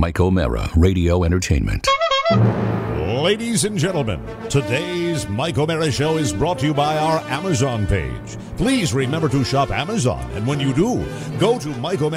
Mike O'Mara, Radio Entertainment. Ladies and gentlemen, today's Mike O'Mara Show is brought to you by our Amazon page. Please remember to shop Amazon, and when you do, go to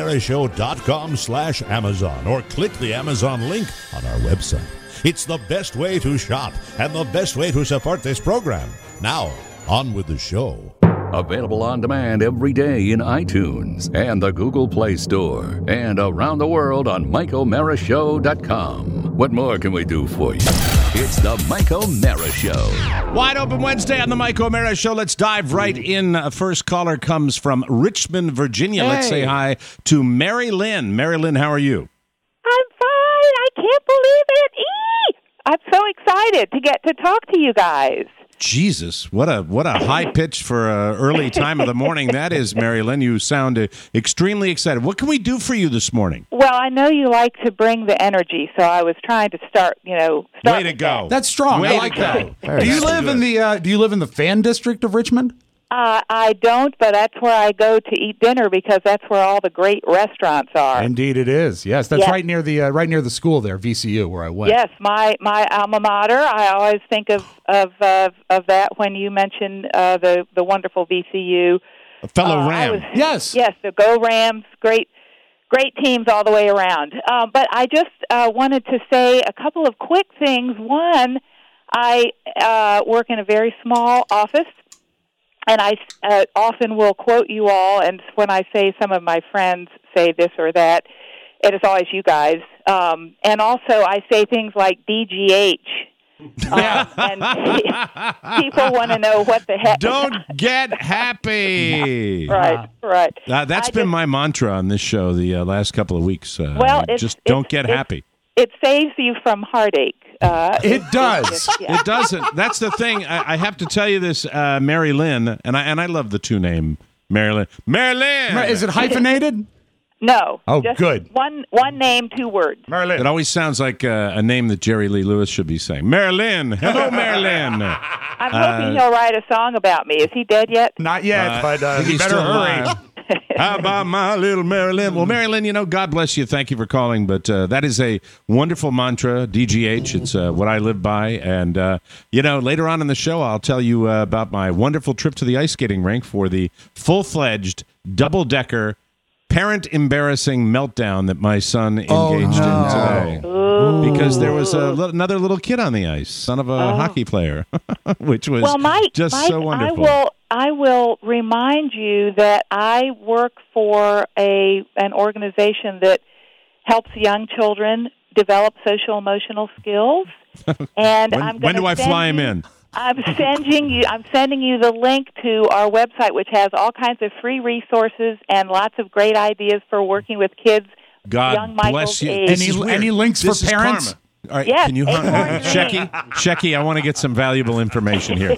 MikeO'MaraShow.com/Amazon or click the Amazon link on our website. It's the best way to shop and the best way to support this program. Now, on with the show. Available on demand every day in iTunes and the Google Play Store and around the world on MikeO'MaraShow.com. What more can we do for you? It's the Mike O'Mara Show. Wide Open Wednesday on the Mike O'Mara Show. Let's dive right in. First caller comes from Richmond, Virginia. Hey. Let's say hi to Mary Lynn. Mary Lynn, how are you? I'm fine. I can't believe it. I'm so excited to get to talk to you guys. Jesus, what a high pitch for an early time of the morning that is, Mary Lynn. You sound extremely excited. What can we do for you this morning? Well, I know you like to bring the energy, so I was trying to start. Way to go. That's strong. Way I like to that. go. Do you live in the Do you live in the fan district of Richmond? I don't, but that's where I go to eat dinner because that's where all the great restaurants are. Indeed, it is. Yes, that's Yes. right near the school there, VCU, where I went. Yes, my alma mater. I always think of that when you mention the wonderful VCU. A fellow Ram. Yes. Yes, the Go Rams. Great teams all the way around. But I just wanted to say a couple of quick things. One, I work in a very small office, and I often will quote you all, and when I say some of my friends say this or that, it is always you guys. And also I say things like DGH. And people want to know what the heck. Don't get happy. Right. That's been my mantra on this show the last couple of weeks. Don't get happy. It saves you from heartache. It does. Yeah. It doesn't. That's the thing. I have to tell you this, Mary Lynn, and I love the two name Mary Lynn. Mary Lynn. Is it hyphenated? No. Oh, just good. One name, 2 words. Mary Lynn. It always sounds like a name that Jerry Lee Lewis should be saying. Mary Lynn. Hello, Mary Lynn. I'm hoping he'll write a song about me. Is he dead yet? Not yet, but he's you better still hurry. alive. How about my little Mary Lynn? Well, Mary Lynn, God bless you. Thank you for calling. But that is a wonderful mantra, DGH. It's what I live by. And, later on in the show, I'll tell you about my wonderful trip to the ice skating rink for the full-fledged, double-decker, parent-embarrassing meltdown that my son engaged in today. Because there was another little kid on the ice, son of a hockey player, which was Mike, so wonderful. I will remind you that I work for an organization that helps young children develop social emotional skills. And when do I fly him in? I'm sending you the link to our website, which has all kinds of free resources and lots of great ideas for working with kids. God young Michael's bless you. age. Any links This for is parents? karma. All right, Yes, can you Shecky, I want to get some valuable information here.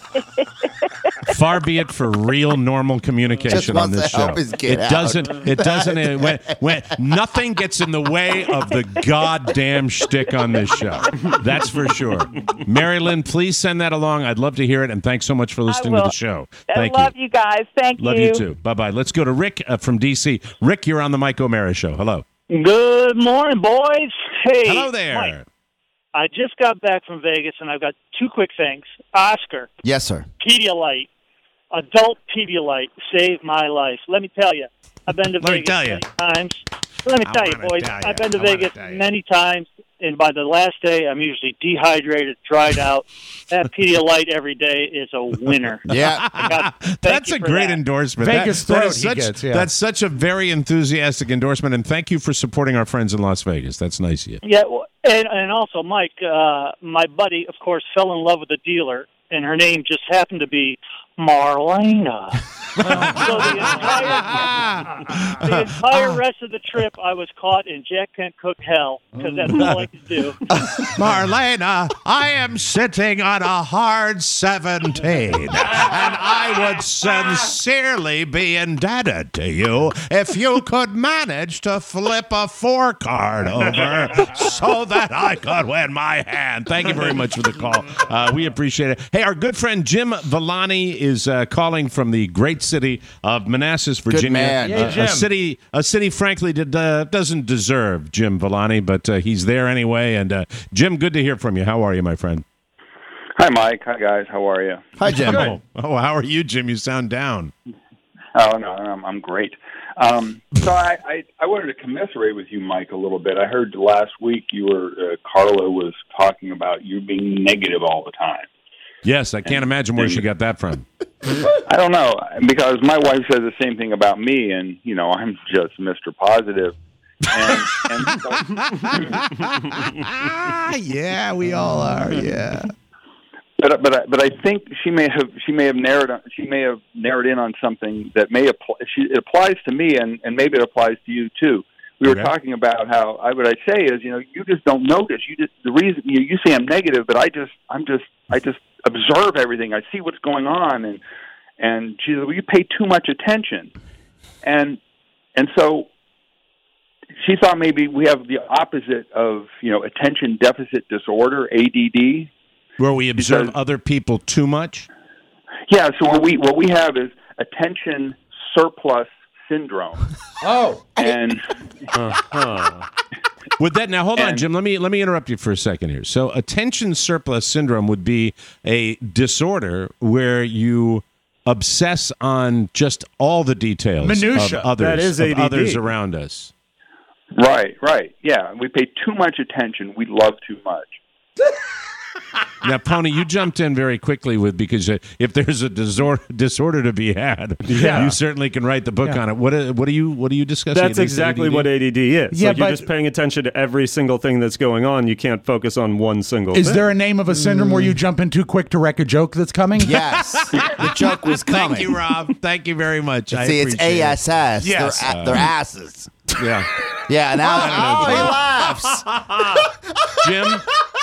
Far be it for real normal communication on this show. It doesn't when nothing gets in the way of the goddamn shtick on this show. That's for sure. Mary Lynn, please send that along. I'd love to hear it, and thanks so much for listening to the show. I love you guys. Thank you. Love you too. Bye-bye. Let's go to Rick from D.C. Rick, you're on the Mike O'Mara Show. Hello. Good morning, boys. Hey. Hello there. Mike, I just got back from Vegas, and I've got 2 quick things. Oscar. Yes, sir. Pedialyte. Adult Pedialyte saved my life. Let me tell you, I've been to Vegas many times. Let me tell you, boys, I've been to Vegas many times, and by the last day, I'm usually dehydrated, dried out. That Pedialyte every day is a winner. Yeah. That's a great endorsement. Vegas That's such a very enthusiastic endorsement, and thank you for supporting our friends in Las Vegas. That's nice of you. Yeah, and also, Mike, my buddy, of course, fell in love with a dealer, and her name just happened to be Marlena. So the entire rest of the trip, I was caught in Jack Kent Cook hell, because that's all I could do. Marlena, I am sitting on a hard 17, and I would sincerely be indebted to you if you could manage to flip a 4 card over so that I could win my hand. Thank you very much for the call. We appreciate it. Hey, our good friend Jim Villani is calling from the great city of Manassas, Virginia. man. Yay, Jim. A city, frankly, doesn't deserve Jim Villani, but he's there anyway. And Jim, good to hear from you. How are you, my friend? Hi, Mike. Hi, guys. How are you? Hi, Jim. Oh, how are you, Jim? You sound down. Oh, no, I'm great. So I wanted to commiserate with you, Mike, a little bit. I heard last week Carla was talking about you being negative all the time. Yes, I can't imagine where she got that from. I don't know, because my wife says the same thing about me, and, I'm just Mr. Positive. And so, Yeah, we all are. Yeah. But I think she may have narrowed in on something that may apply. It applies to me, and maybe it applies to you too. We were talking about how what I say is, you just don't notice. The reason you say I'm negative, but I just observe everything. I see what's going on, and she said, well, you pay too much attention, and so she thought maybe we have the opposite of attention deficit disorder, ADD. Where we observe other people too much? Yeah, so what we have is attention surplus syndrome. Oh. And With that, now hold on, Jim. Let me interrupt you for a second here. So, attention surplus syndrome would be a disorder where you obsess on just all the details Minutia. of others, That is of ADD. others around us. right. Yeah, we pay too much attention. We love too much. Now, Pony, you jumped in very quickly because if there's a disorder to be had, you certainly can write the book on it. What are you discussing? That's exactly what ADD is. Yeah, like you're but- just paying attention to every single thing that's going on. You can't focus on one single thing. Is there a name of a syndrome where you jump in too quick to wreck a joke that's coming? Yes. The joke was coming. Thank you, Rob. Thank you very much. See, it's ASS. Yes. They're asses. Yeah. Yeah, now he laughs. Jim,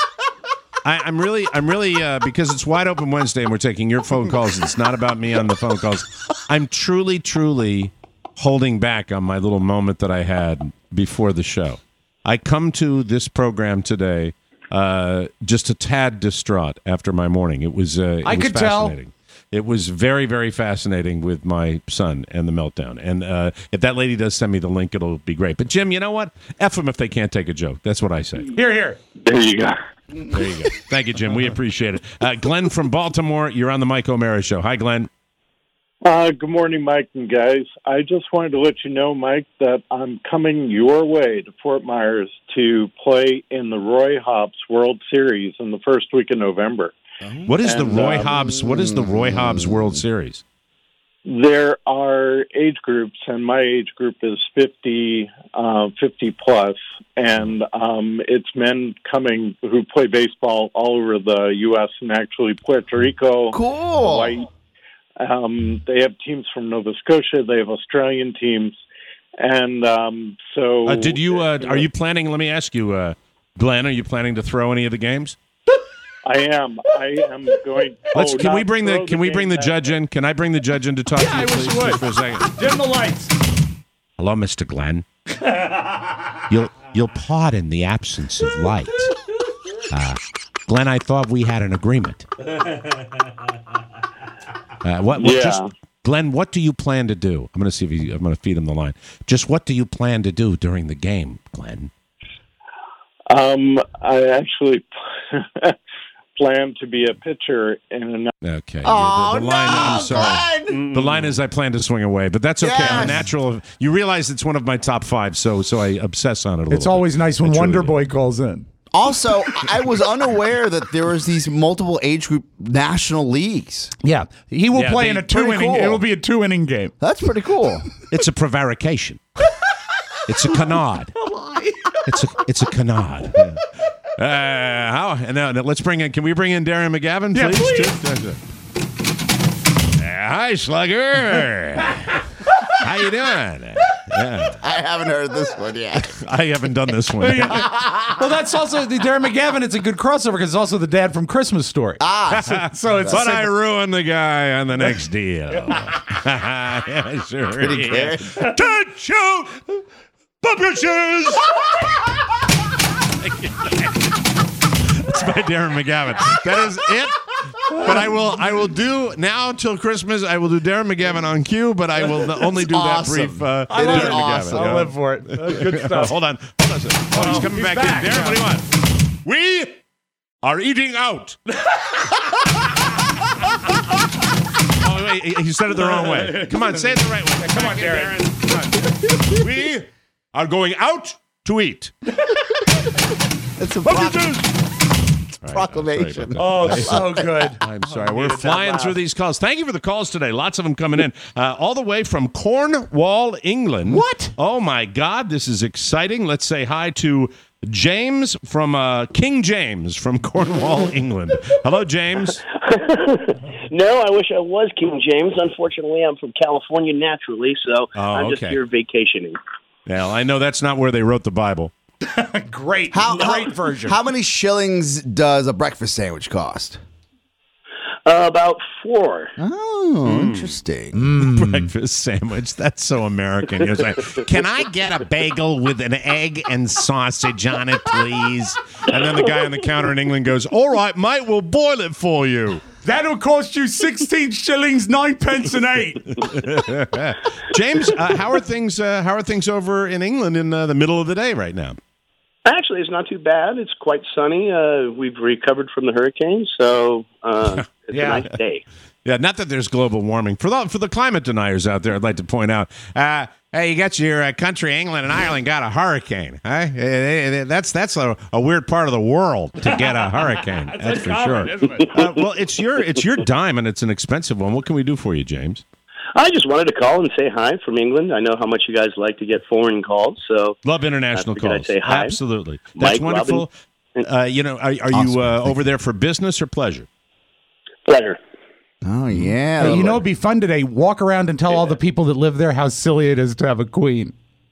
I'm really because it's Wide Open Wednesday and we're taking your phone calls. It's not about me on the phone calls. I'm truly holding back on my little moment that I had before the show. I come to this program today just a tad distraught after my morning. It was I could tell. fascinating. It was very, very fascinating with my son and the meltdown. And if that lady does send me the link, it'll be great. But, Jim, you know what? F them if they can't take a joke. That's what I say. Here. There you go. There you go. Thank you, Jim. We appreciate it. Glenn from Baltimore, you're on the Mike O'Mara Show. Hi, Glenn. Good morning, Mike and guys. I just wanted to let you know, Mike, that I'm coming your way to Fort Myers to play in the Roy Hobbs World Series in the first week of November. What is the Roy Hobbs? What is the Roy Hobbs World Series? There are age groups, and my age group is 50 plus, and it's men coming who play baseball all over the U.S. and actually Puerto Rico, Cool. Hawaii. They have teams from Nova Scotia. They have Australian teams, and so. Did you? Are you planning? Let me ask you, Glenn. Are you planning to throw any of the games? I am going. Can we bring the judge in? Can I bring the judge in to talk to you, please, just for a second? Dim the lights. Hello, Mr. Glenn. You'll pardon the absence of light. Glenn, I thought we had an agreement. Glenn, what do you plan to do? I'm going to see if I'm going to feed him the line. Just what do you plan to do during the game, Glenn? I actually plan to be a pitcher in another. Okay. Oh, the line, no, I'm sorry. Glenn! The line is I plan to swing away, but that's okay. I'm a Yes. natural. You realize it's one of my top five, so I obsess on it a little It's always bit. nice when I truly Wonder do. Boy calls in. Also, I was unaware that there was these multiple age group national leagues. Yeah, he will Yeah, play they- in a pretty 2-inning. cool. It will be a 2-inning game. That's pretty cool. It's a prevarication. It's a canard. It's a canard. Now let's bring in. Can we bring in Darren McGavin, Yeah, please? Hi, Slugger. How you doing? Yeah. I haven't heard this one yet. I haven't done this one. Well, that's also the Darren McGavin. It's a good crossover because it's also the dad from Christmas Story. So it's But I ruined the guy on the next deal. Sure. pretty good. Don't shoot publishers. It's by Darren McGavin. That is it. But I will do now till Christmas. I will do Darren McGavin on cue, but I will only do awesome. that brief. It is Darren awesome. McGavin. I'll live for it. Good stuff. Hold on. He's coming back in. Darren, what do you want? We are eating out. Oh, wait, he said it the wrong way. Come on, say it the right way. Come on, Darren. Come on. We are going out to eat. It's a proclamation. Oh, so good. I'm sorry. We're flying through these calls. Thank you for the calls today. Lots of them coming in. All the way from Cornwall, England. What? Oh, my God. This is exciting. Let's say hi to James from King James from Cornwall, England. Hello, James. No, I wish I was King James. Unfortunately, I'm from California naturally, so I'm just here vacationing. Well, I know that's not where they wrote the Bible. Great version. How many shillings does a breakfast sandwich cost? About 4. Oh, interesting. Breakfast sandwich. That's so American. You're saying, can I get a bagel with an egg and sausage on it, please? And then the guy on the counter in England goes, all right, mate, we'll boil it for you. That'll cost you 16 shillings, 9 pence an 8. James, how are things over in England in the middle of the day right now? Actually, it's not too bad. It's quite sunny. We've recovered from the hurricane, so it's a nice day. Yeah, not that there's global warming. For the climate deniers out there, I'd like to point out, hey, you got your country, England and Ireland, got a hurricane. That's a weird part of the world to get a hurricane. That's for sure. Isn't it? Well, it's your dime, and it's an expensive one. What can we do for you, James? I just wanted to call and say hi from England. I know how much you guys like to get foreign calls, so love international calls. I say hi. Absolutely, that's Mike, wonderful. Are you over there for business or pleasure? Pleasure. Oh, yeah. Hey, it'd be fun today. Walk around and tell all the people that live there how silly it is to have a queen.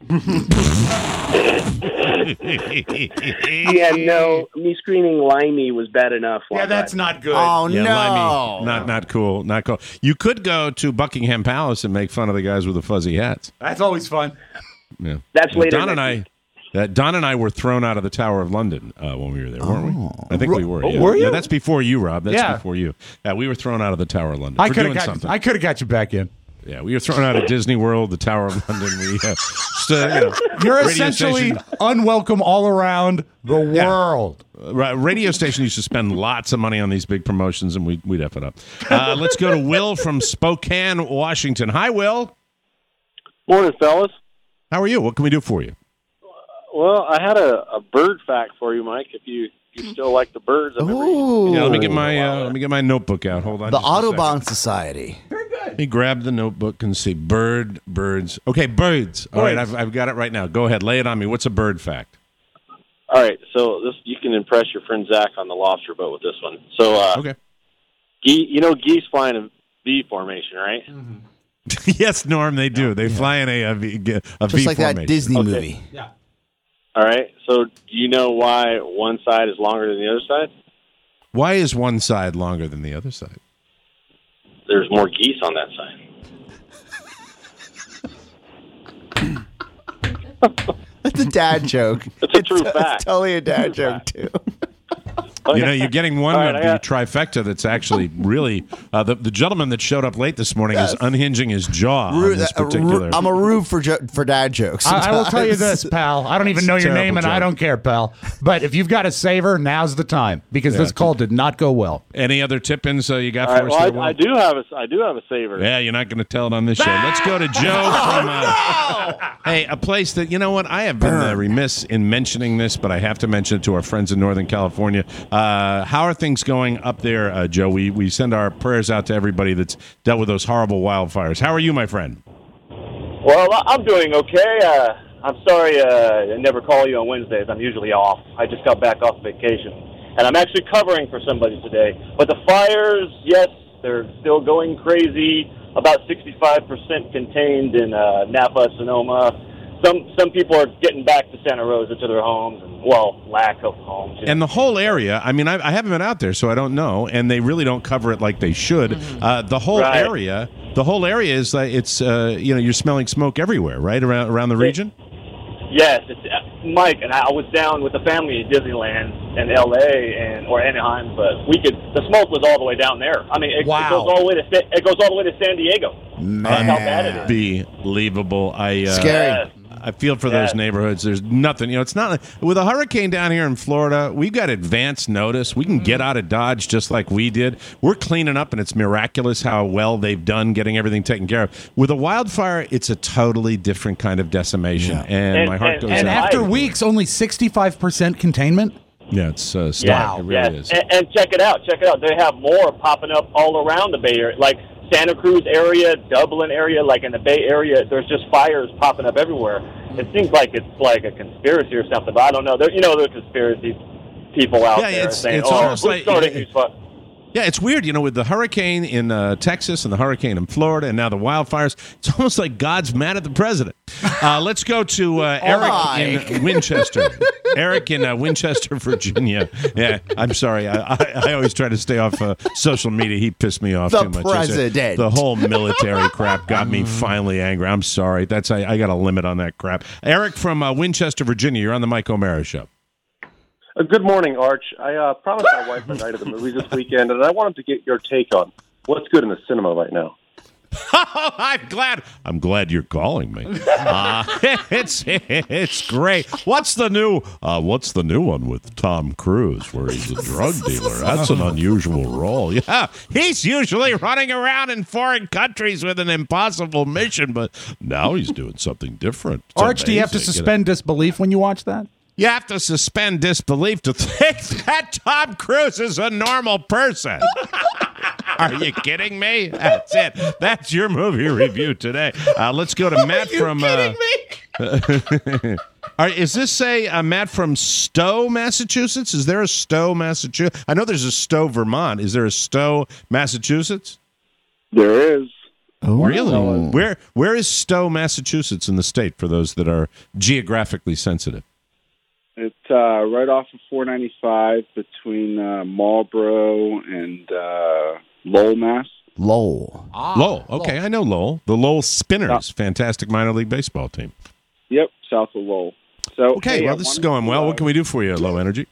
Yeah, no, me screaming limey was bad enough. Yeah, that's not good. Oh, yeah, no. Limey, not cool. Not cool. You could go to Buckingham Palace and make fun of the guys with the fuzzy hats. That's always fun. Yeah. That's later. Don and I were thrown out of the Tower of London when we were there, weren't we? I think we were. Oh, Yeah. were you? Yeah, that's before you, Rob. That's Yeah. before you. Yeah, we were thrown out of the Tower of London. I for could doing have something. got you back in. Yeah, we were thrown out of Disney World, the Tower of London. You're radio essentially station. unwelcome all around the world. Radio station used to spend lots of money on these big promotions, and we'd F it up. Let's go to Will from Spokane, Washington. Hi, Will. Morning, fellas. How are you? What can we do for you? Well, I had a bird fact for you, Mike. If you still like the birds, Yeah, let me get my notebook out. Hold on. The just a second. Audubon Society. Let me grab the notebook and see birds. Okay, birds. All right, I've got it right now. Go ahead, lay it on me. What's a bird fact? All right, so you can impress your friend Zach on the lobster boat with this one. So, okay, geese fly in a V formation, right? Mm-hmm. Yes, Norm, they do. They fly in a V Just V like formation. that Disney movie. Yeah. All right, so do you know why one side is longer than the other side? Why is one side longer than the other side? There's more geese on that side. That's a dad joke. It's a true fact. It's totally a dad joke, too. You're getting one All right, of the trifecta that's actually really the gentleman that showed up late this morning is unhinging his jaw on this particular. I'm a rube for dad jokes. I will tell you this, pal. I don't even know your name, and I don't care, pal. But if you've got a saver, now's the time, because this call did not go well. Any other tip-ins you got All for right, us? well, there, I do have a saver. Yeah, you're not going to tell it on this show. Let's go to Joe from hey, a place that, you know what, I have been remiss in mentioning this, but I have to mention it to our friends in Northern California. How are things going up there, Joe? We send our prayers out to everybody that's dealt with those horrible wildfires. How are you, my friend? Well, I'm doing okay. I'm sorry I never call you on Wednesdays. I'm usually off. I just got back off vacation. And I'm actually covering for somebody today. But the fires, yes, they're still going crazy. About 65% contained in Napa, Sonoma. Some people are getting back to Santa Rosa to their homes, and, lack of homes. And the whole area, I mean, I haven't been out there, so I don't know, and they really don't cover it like they should. The whole area is like you're smelling smoke everywhere, right, around the region? Yes, Mike, and I was down with the family at Disneyland in L.A. or Anaheim, but the smoke was all the way down there. I mean, it goes all the way to San Diego. Man. That's how bad it is. Unbelievable. Scary. I feel for those neighborhoods. There's nothing. It's not like with a hurricane down here in Florida, we've got advance notice. We can get out of Dodge just like we did. We're cleaning up, and it's miraculous how well they've done getting everything taken care of. With a wildfire, it's a totally different kind of decimation, and my heart goes out. And after weeks, only 65% containment? Yeah, it's stark. It really is. And check it out. They have more popping up all around the Bay Area. Like Santa Cruz area, Dublin area, like in the Bay Area, there's just fires popping up everywhere. It seems like it's like a conspiracy or something, but I don't know. There's conspiracy people out there saying, it's almost like Yeah, it's weird, with the hurricane in Texas and the hurricane in Florida and now the wildfires. It's almost like God's mad at the president. Let's go to Eric in Winchester. Eric in Winchester, Virginia. Yeah, I'm sorry. I always try to stay off social media. He pissed me off too much. The president. The whole military crap got me finally angry. I'm sorry. I got a limit on that crap. Eric from Winchester, Virginia. You're on the Mike O'Mara Show. Good morning, Arch. I promised my wife a night at the movies this weekend, and I wanted to get your take on what's good in the cinema right now. I'm glad you're calling me. It's great. What's the new one with Tom Cruise where he's a drug dealer? That's an unusual role. Yeah, he's usually running around in foreign countries with an impossible mission, but now he's doing something different. It's Arch, do you have to suspend disbelief when you watch that? You have to suspend disbelief to think that Tom Cruise is a normal person. Are you kidding me? That's it. That's your movie review today. Let's go to Matt from. Are you kidding me? Is this Matt from Stowe, Massachusetts? Is there a Stowe, Massachusetts? I know there's a Stowe, Vermont. Is there a Stowe, Massachusetts? There is. Oh, really? Where is Stowe, Massachusetts in the state for those that are geographically sensitive? It's right off of 495 between Marlborough and Lowell, Mass. Lowell. Lowell. Okay, I know Lowell. The Lowell Spinners, fantastic minor league baseball team. Yep, south of Lowell. So okay, this is going well. What can we do for you, Low Energy?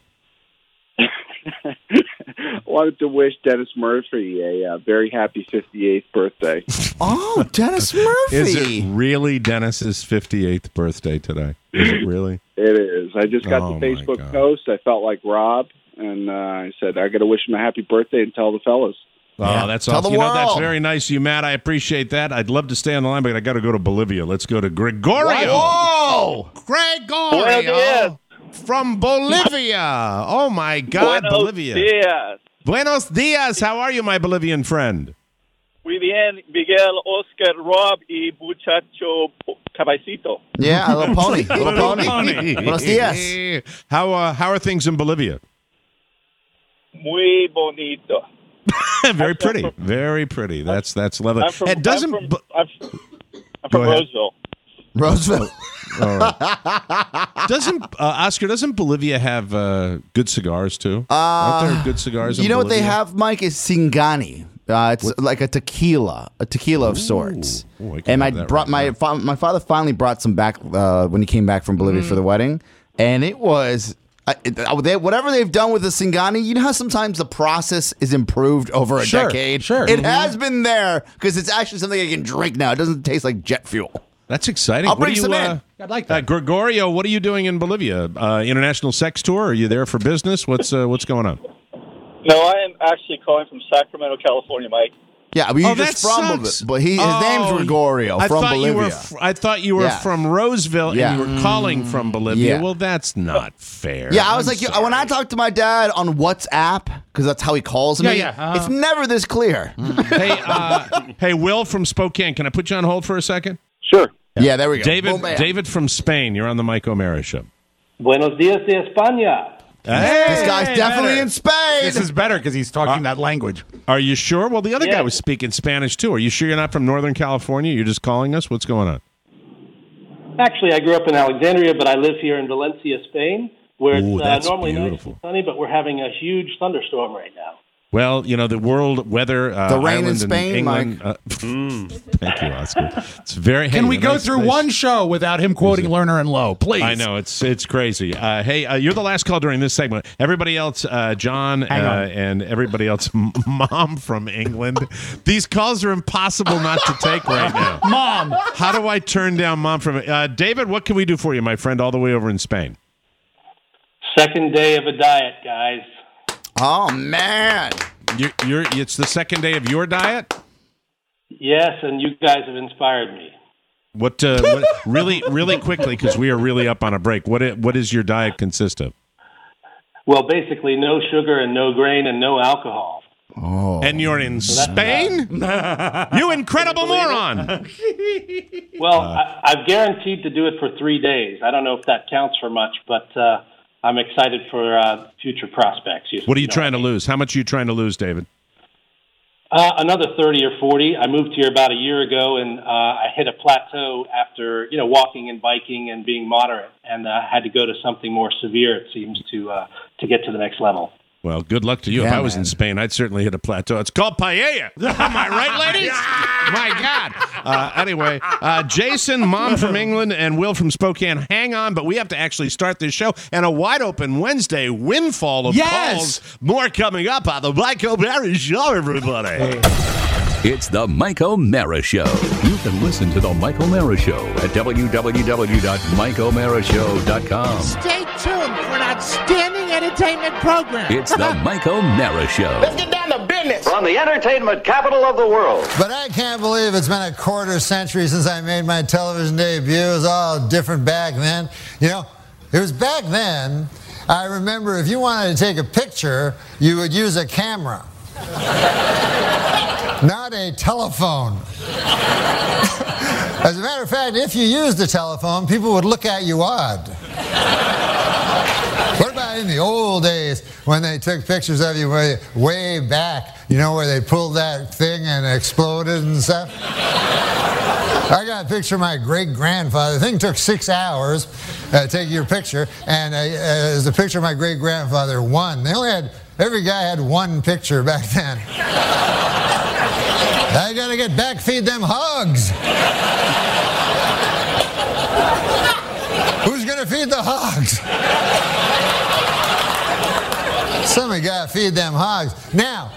Wanted to wish Dennis Murphy a very happy 58th birthday. Oh, Dennis Murphy! Is it really Dennis's 58th birthday today? Is it really? It is. I just got the Facebook post. I felt like Rob, and I said I got to wish him a happy birthday and tell the fellas. Oh, that's awesome. That's very nice of you, Matt. I appreciate that. I'd love to stay on the line, but I got to go to Bolivia. Let's go to Gregorio. Whoa! Gregorio from Bolivia. Oh, my God, Buenos Bolivia. Dias. Buenos dias. How are you, my Bolivian friend? Muy bien, Miguel, Oscar, Rob, y muchacho Cabecito. Yeah, a little pony. Buenos dias. How are things in Bolivia? Muy bonito. Very pretty. Very pretty. That's lovely. I'm from Roseville. Roseville. All right. Oscar, doesn't Bolivia have good cigars too? Aren't there good cigars in You know Bolivia? what they have, Mike, is Singani. It's like a tequila of sorts. And my father finally brought some back when he came back from Bolivia for the wedding, and it was whatever they've done with the Singani. You know how sometimes the process is improved over a decade. Sure, it has been there because it's actually something I can drink now. It doesn't taste like jet fuel. That's exciting. I'll bring some in. I'd like that. Gregorio, what are you doing in Bolivia? International sex tour? Are you there for business? What's going on? No, I am actually calling from Sacramento, California, Mike. Yeah, but you just from Bolivia. But his name's Gregorio from Bolivia. I thought you were from Roseville and you were calling from Bolivia. Yeah. Well, that's not fair. Yeah, I was when I talk to my dad on WhatsApp, because that's how he calls me, it's never this clear. Hey, Will from Spokane, can I put you on hold for a second? Sure. Yeah, there we go. David from Spain, you're on the Mike O'Mara Show. Buenos dias de España. Hey, this guy's definitely in Spain. This is better because he's talking that language. Are you sure? Well, the other guy was speaking Spanish, too. Are you sure you're not from Northern California? You're just calling us? What's going on? Actually, I grew up in Alexandria, but I live here in Valencia, Spain, where it's normally nice and sunny, but we're having a huge thunderstorm right now. Well, the world weather, the rain in Spain, England, Mike. Thank you, Oscar. It's very. Can we go through one show without him quoting Lerner and Lowe, please? I know it's crazy. Hey, you're the last call during this segment. Everybody else, John, and everybody else, Mom from England. These calls are impossible not to take right now. Mom, how do I turn down Mom from? David, what can we do for you, my friend, all the way over in Spain? Second day of a diet, guys. Oh man, it's the second day of your diet. Yes, and you guys have inspired me. What really quickly, because we are really up on a break. What does your diet consist of? Well, basically, no sugar and no grain and no alcohol. Oh, and you're in Spain? You incredible moron! Well, I've guaranteed to do it for 3 days. I don't know if that counts for much, but. I'm excited for future prospects. What are you trying to lose? How much are you trying to lose, David? Another 30 or 40. I moved here about a year ago, and I hit a plateau after walking and biking and being moderate, and had to go to something more severe. It seems to get to the next level. Well, good luck to you. If I was in Spain, I'd certainly hit a plateau. It's called paella. Am I right, ladies? My God. Anyway, Jason, Mom from England, and Will from Spokane, hang on, but we have to actually start this show. And a wide-open Wednesday windfall of calls. More coming up on the Mike O'Mara Show, everybody. It's the Mike O'Mara Show. You can listen to the Mike O'Mara Show at www.mikeomarashow.com. Stay tuned for an outstanding entertainment program. It's the Mike O'Mara Show. Let's get down to business. From the entertainment capital of the world. But I can't believe it's been a quarter century since I made my television debut. It was all different back then. It was back then. I remember if you wanted to take a picture, you would use a camera. Not a telephone. As a matter of fact, if you used a telephone, people would look at you odd. What about in the old days when they took pictures of you way back, where they pulled that thing and exploded and stuff? I got a picture of my great-grandfather. The thing took 6 hours to take your picture, and it was a picture of my great-grandfather, one. Every guy had one picture back then. I gotta get back, feed them hogs. Who's gonna feed the hogs? Somebody gotta feed them hogs. Now,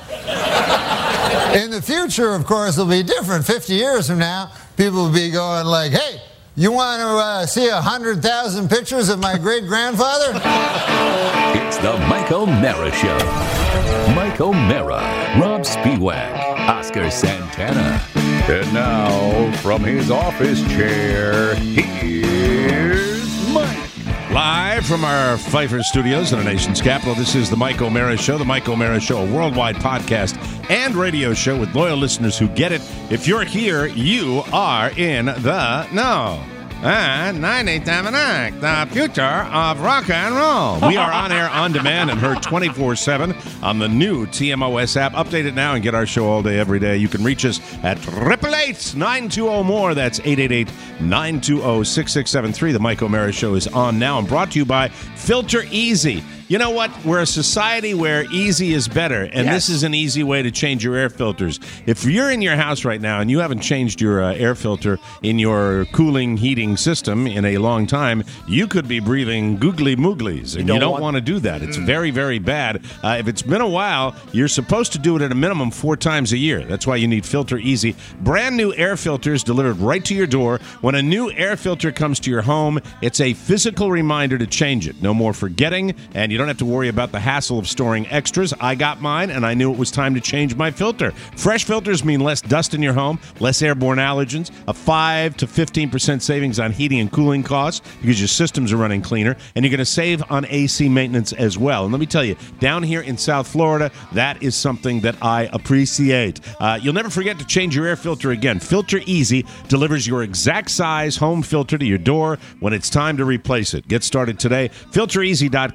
in the future, of course, it'll be different. 50 years from now, people will be going like, hey, you want to see 100,000 pictures of my great-grandfather? It's the Mike O'Mara Show. Mike O'Mara, Rob Spiewak, Oscar Santana. And now, from his office chair, here's Mike. Live from our Pfeiffer Studios in the nation's capital, this is the Mike O'Mara Show. The Mike O'Mara Show, a worldwide podcast and radio show with loyal listeners who get it. If you're here, you are in the know. And 98 Dominic, the future of rock and roll. We are on air, on demand, and heard 24/7 on the new TMOS app. Update it now and get our show all day, every day. You can reach us at 888-920-MORE. That's 888-920-6673. The Mike O'Mara Show is on now and brought to you by Filter Easy. You know what? We're a society where easy is better, and this is an easy way to change your air filters. If you're in your house right now and you haven't changed your air filter in your cooling, heating system in a long time, you could be breathing googly mooglies, and you don't want to do that. It's very, very bad. If it's been a while, you're supposed to do it at a minimum 4 times a year. That's why you need Filter Easy. Brand new air filters delivered right to your door. When a new air filter comes to your home, it's a physical reminder to change it. No more forgetting, and you don't have to worry about the hassle of storing extras. I got mine, and I knew it was time to change my filter. Fresh filters mean less dust in your home, less airborne allergens, a 5 to 15% savings on heating and cooling costs because your systems are running cleaner, and you're going to save on AC maintenance as well. And let me tell you, down here in South Florida, that is something that I appreciate. You'll never forget to change your air filter again. Filter Easy delivers your exact size home filter to your door when it's time to replace it. Get started today. FilterEasy.com is our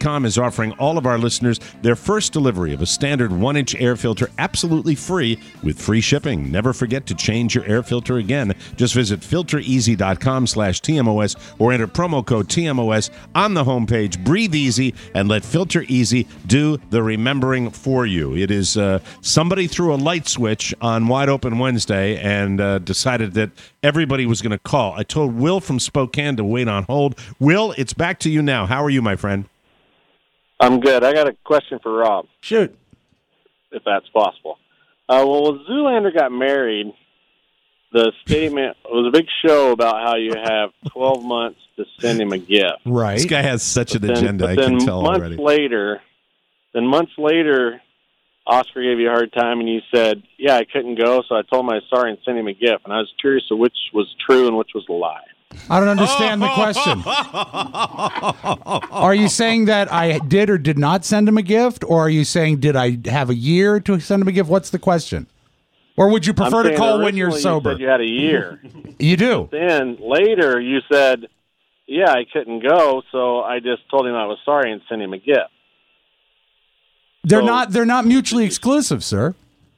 offering all of our listeners their first delivery of a standard 1-inch air filter absolutely free with free shipping. Never forget to change your air filter again. Just visit filtereasy.com/TMOS or enter promo code TMOS on the homepage. Breathe easy and let Filter Easy do the remembering for you. It is somebody threw a light switch on Wide Open Wednesday and decided that everybody was going to call. I told Will from Spokane to wait on hold. Will, it's back to you now. How are you, my friend? I'm good. I got a question for Rob. Shoot. If that's possible. Well, when Zoolander got married, the statement was a big show about how you have 12 months to send him a gift. Right. This guy has such an agenda, I can tell already. Months later, Oscar gave you a hard time, and you said, yeah, I couldn't go, so I told him I was sorry and sent him a gift. And I was curious of which was true and which was a lie. I don't understand the question. Are you saying that I did or did not send him a gift, or are you saying did I have a year to send him a gift? What's the question? Or would you prefer to call when you're sober? You said you had a year. You do. Then later you said, yeah, I couldn't go, so I just told him I was sorry and sent him a gift. They're not mutually exclusive, sir.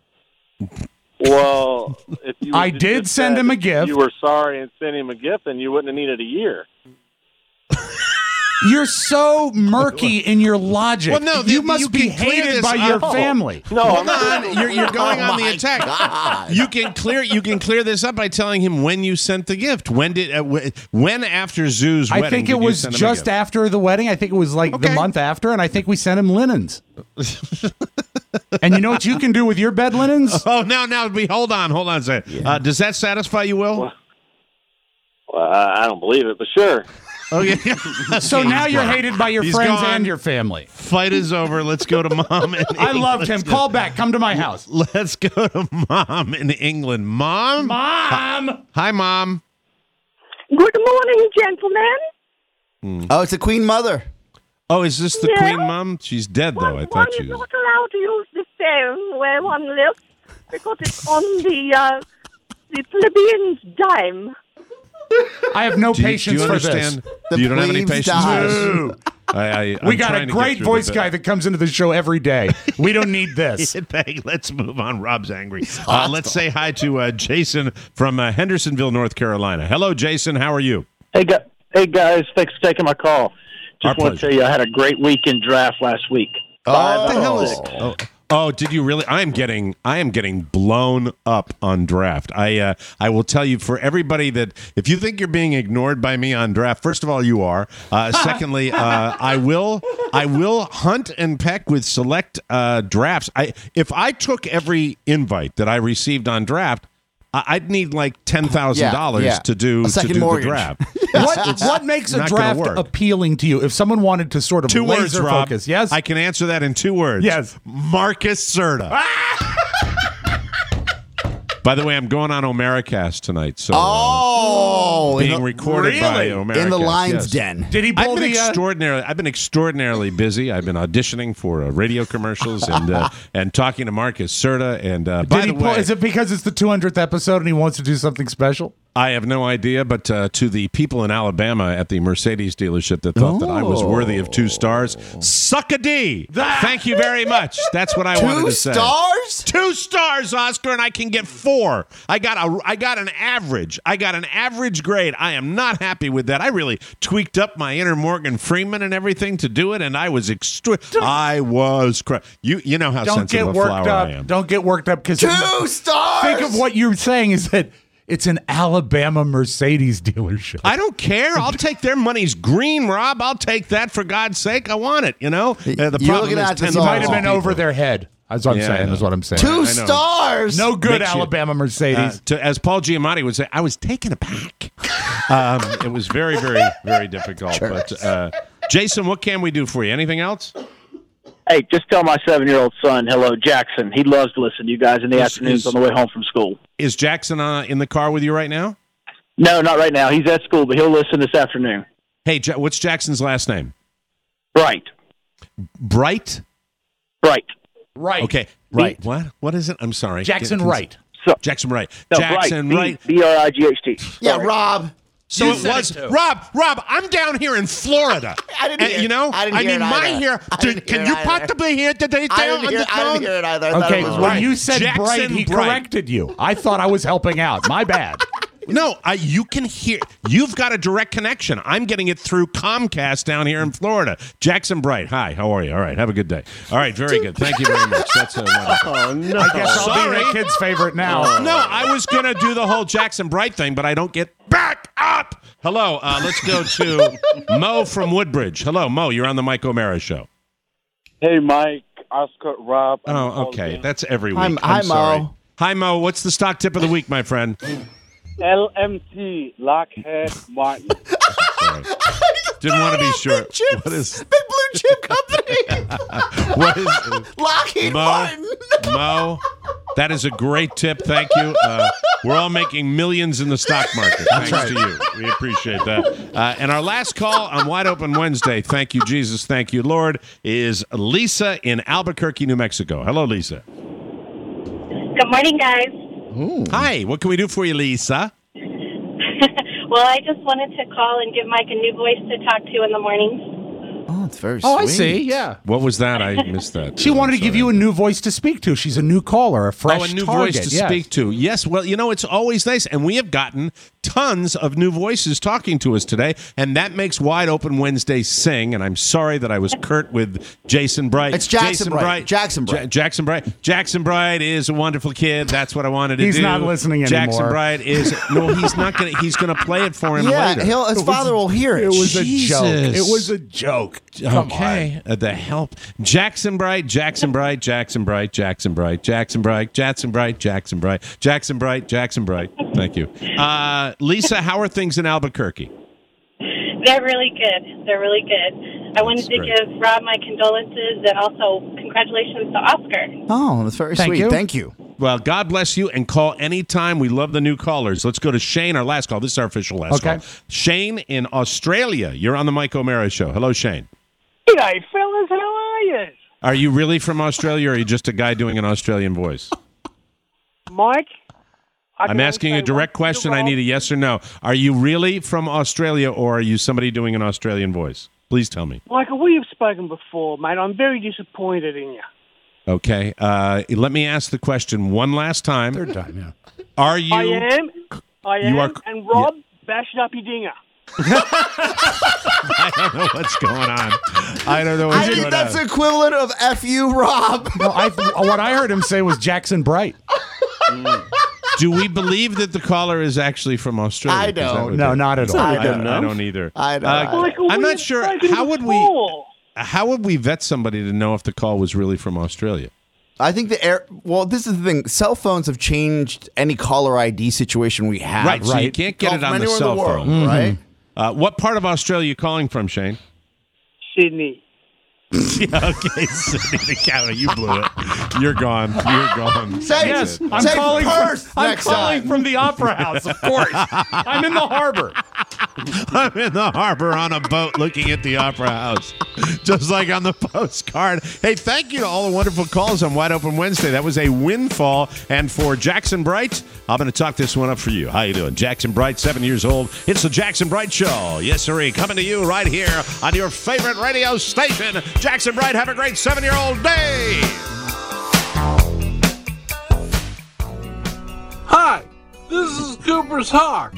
Well, if you I did send him a gift. You were sorry and sent him a gift, then you wouldn't have needed a year. You're so murky in your logic. Well, no, you must be hated by your family. No, hold on. You're going on the attack. God. You can clear this up by telling him when you sent the gift. When after Zoo's wedding? I think it was just after the wedding. I think it was like the month after, and I think we sent him linens. And you know what you can do with your bed linens? Oh, now, hold on a second. Yeah. Does that satisfy you, Will? Well, I don't believe it, but sure. Okay. So now you're hated by your friends and your family. Fight is over. Let's go to Mom in England. I loved him. Call back. Come to my house. Let's go to Mom in England. Mom? Mom! Hi, Mom. Good morning, gentlemen. Oh, it's the Queen Mother. Oh, is this the Queen Mom? She's dead, though. I thought she was. One is not allowed to use the phone where one lives because it's on the plebeian's dime. I have no patience for this. You don't have any patience for this? We got a great voice guy that comes into the show every day. We don't need this. Let's move on. Rob's angry. Let's say hi to Jason from Hendersonville, North Carolina. Hello, Jason. How are you? Hey, guys. Thanks for taking my call. Just want to tell you I had a great weekend draft last week. What the hell is? Oh, did you really? I am getting blown up on draft. I will tell you, for everybody that, if you think you're being ignored by me on draft, first of all, you are. Secondly, I will hunt and peck with select drafts. If I took every invite that I received on draft, I'd need like $10,000 to do the draft. What makes a draft appealing to you? If someone wanted to sort of two words, laser Rob, focus, yes, I can answer that in 2 words. Yes, Marcus Serta. By the way, I'm going on Omericast tonight, so being recorded by Omericast in the Lion's Den. Did he pull I've been extraordinarily busy. I've been auditioning for radio commercials and talking to Marcus Serta. And by the way, is it because it's the 200th episode and he wants to do something special? I have no idea, but to the people in Alabama at the Mercedes dealership that thought that I was worthy of 2 stars, suck a D. Thank you very much. That's what I wanted to say. 2 stars? 2 stars, Oscar, and I can get 4. I got an average. I got an average grade. I am not happy with that. I really tweaked up my inner Morgan Freeman and everything to do it, and I was you know how sensitive a flower I am. Don't get worked up because 2 stars. Think of what you're saying is that it's an Alabama Mercedes dealership. I don't care. I'll take their money's green, Rob. I'll take that for God's sake. I want it, you know? The problem is it might have been over their head. That's what I'm saying. That's what I'm saying. 2 stars. No good, Alabama Mercedes. As Paul Giamatti would say, I was taken aback. It was very, very, very difficult. Sure. But Jason, what can we do for you? Anything else? Hey, just tell my 7-year-old son, hello, Jackson. He loves to listen to you guys in the afternoons on the way home from school. Is Jackson in the car with you right now? No, not right now. He's at school, but he'll listen this afternoon. Hey, what's Jackson's last name? Bright. Bright? Bright. Right. Okay. Right. What is it? I'm sorry. Jackson Wright. Jackson Wright. No, Jackson Wright. B-R-I-G-H-T. Yeah, Rob. So You it said was it too. Rob. I'm down here in Florida. I didn't hear it. You know, I didn't hear mean, it my either. here. I didn't Can hear you it either. possibly hear the detail I on didn't the phone? hear it either. I thought Okay, it was when right. you said Jackson bright, he Bright. corrected you. I thought I was helping out. My bad. No, you can hear. You've got a direct connection. I'm getting it through Comcast down here in Florida. Jackson Bright, hi. How are you? All right, have a good day. All right, very good. Thank you very much. That's wonderful. Oh, no. I guess I'll Sorry. be the kid's favorite now. No, I was going to do the whole Jackson Bright thing, but I don't get back up. Hello, let's go to Mo from Woodbridge. Hello, Mo. You're on the Mike O'Mara Show. Hey, Mike, Oscar, Rob. Oh, okay. That's every week. Hi, I'm sorry. Mo. Hi, Mo. What's the stock tip of the week, my friend? LMT, Lockheed Martin. Sorry. Didn't want to be sure. What is Big blue chip company. what is Lockheed Mo? Martin. Mo, that is a great tip. Thank you. We're all making millions in the stock market. Thanks to you. We appreciate that. And our last call on Wide Open Wednesday, thank you, Jesus, thank you, Lord, is Lisa in Albuquerque, New Mexico. Hello, Lisa. Good morning, guys. Ooh. Hi. What can we do for you, Lisa? Well, I just wanted to call and give Mike a new voice to talk to in the mornings. Oh, it's very Oh, sweet. I see. Yeah. What was that? I missed that. She wanted to give you a new voice to speak to. She's a new caller, a fresh a new target. voice to yes. speak to. Yes, well, you know, it's always nice. And we have gotten tons of new voices talking to us today. And that makes Wide Open Wednesday sing. And I'm sorry that I was curt with Jason Bright. It's Jackson Bright. Jackson Bright. Jackson Bright. Jackson Bright is a wonderful kid. That's what I wanted to do. He's not listening Jackson anymore. Bright is... No, he's not going to... He's going to play it for him later. Yeah, his father will hear it. It was a joke. Jesus. It was a joke. Come Okay, the help. Jackson Bright, Jackson Bright, Jackson Bright, Jackson Bright, Jackson Bright, Jackson Bright, Jackson Bright, Jackson Bright, Jackson Bright. Thank you. Lisa, how are things in Albuquerque? They're really good. They're really good. I wanted to give Rob my condolences and also congratulations to Oscar. Oh, that's very Thank sweet. you. Thank you. Well, God bless you, and call anytime. We love the new callers. Let's go to Shane, our last call. This is our official last call. Shane in Australia. You're on the Mike O'Mara Show. Hello, Shane. G'day, fellas. How are you? Are you really from Australia, or are you just a guy doing an Australian voice? Mike? I'm asking a direct question. I need a yes or no. Are you really from Australia, or are you somebody doing an Australian voice? Please tell me. Michael, we have spoken before, mate. I'm very disappointed in you. Okay. Let me ask the question one last time. Third time, yeah. Are you? I am. You are- And Rob, bash it up your dinger. I don't know what's going on. I don't know what's I going think on. that's equivalent of F you, Rob. No, what I heard him say was Jackson Bright. Do we believe that the caller is actually from Australia? I Is that don't. what No, it- not at all. I don't know. I don't either. I don't. Michael, I'm we not have sure. spoken How would before. How would we vet somebody to know if the call was really from Australia? I think well, this is the thing. Cell phones have changed any caller ID situation we have. Right, so you can't get Call it from on the anywhere in cell world, phone. right? What part of Australia are you calling from, Shane? Sydney. Yeah, okay, Sydney the counter. You blew it. You're gone. You're gone. Say Yes, it. I'm Say calling. Perth I'm next calling time. from the Opera House, of course. I'm in the harbor. I'm in the harbor on a boat looking at the Opera House, just like on the postcard. Hey, thank you to all the wonderful calls on Wide Open Wednesday. That was a windfall. And for Jackson Bright, I'm going to talk this one up for you. How you doing? Jackson Bright, 7 years old. It's the Jackson Bright Show. Yes, sirree. Coming to you right here on your favorite radio station. Jackson Bright, have a great 7-year-old day. Hi, this is Cooper's Hawk.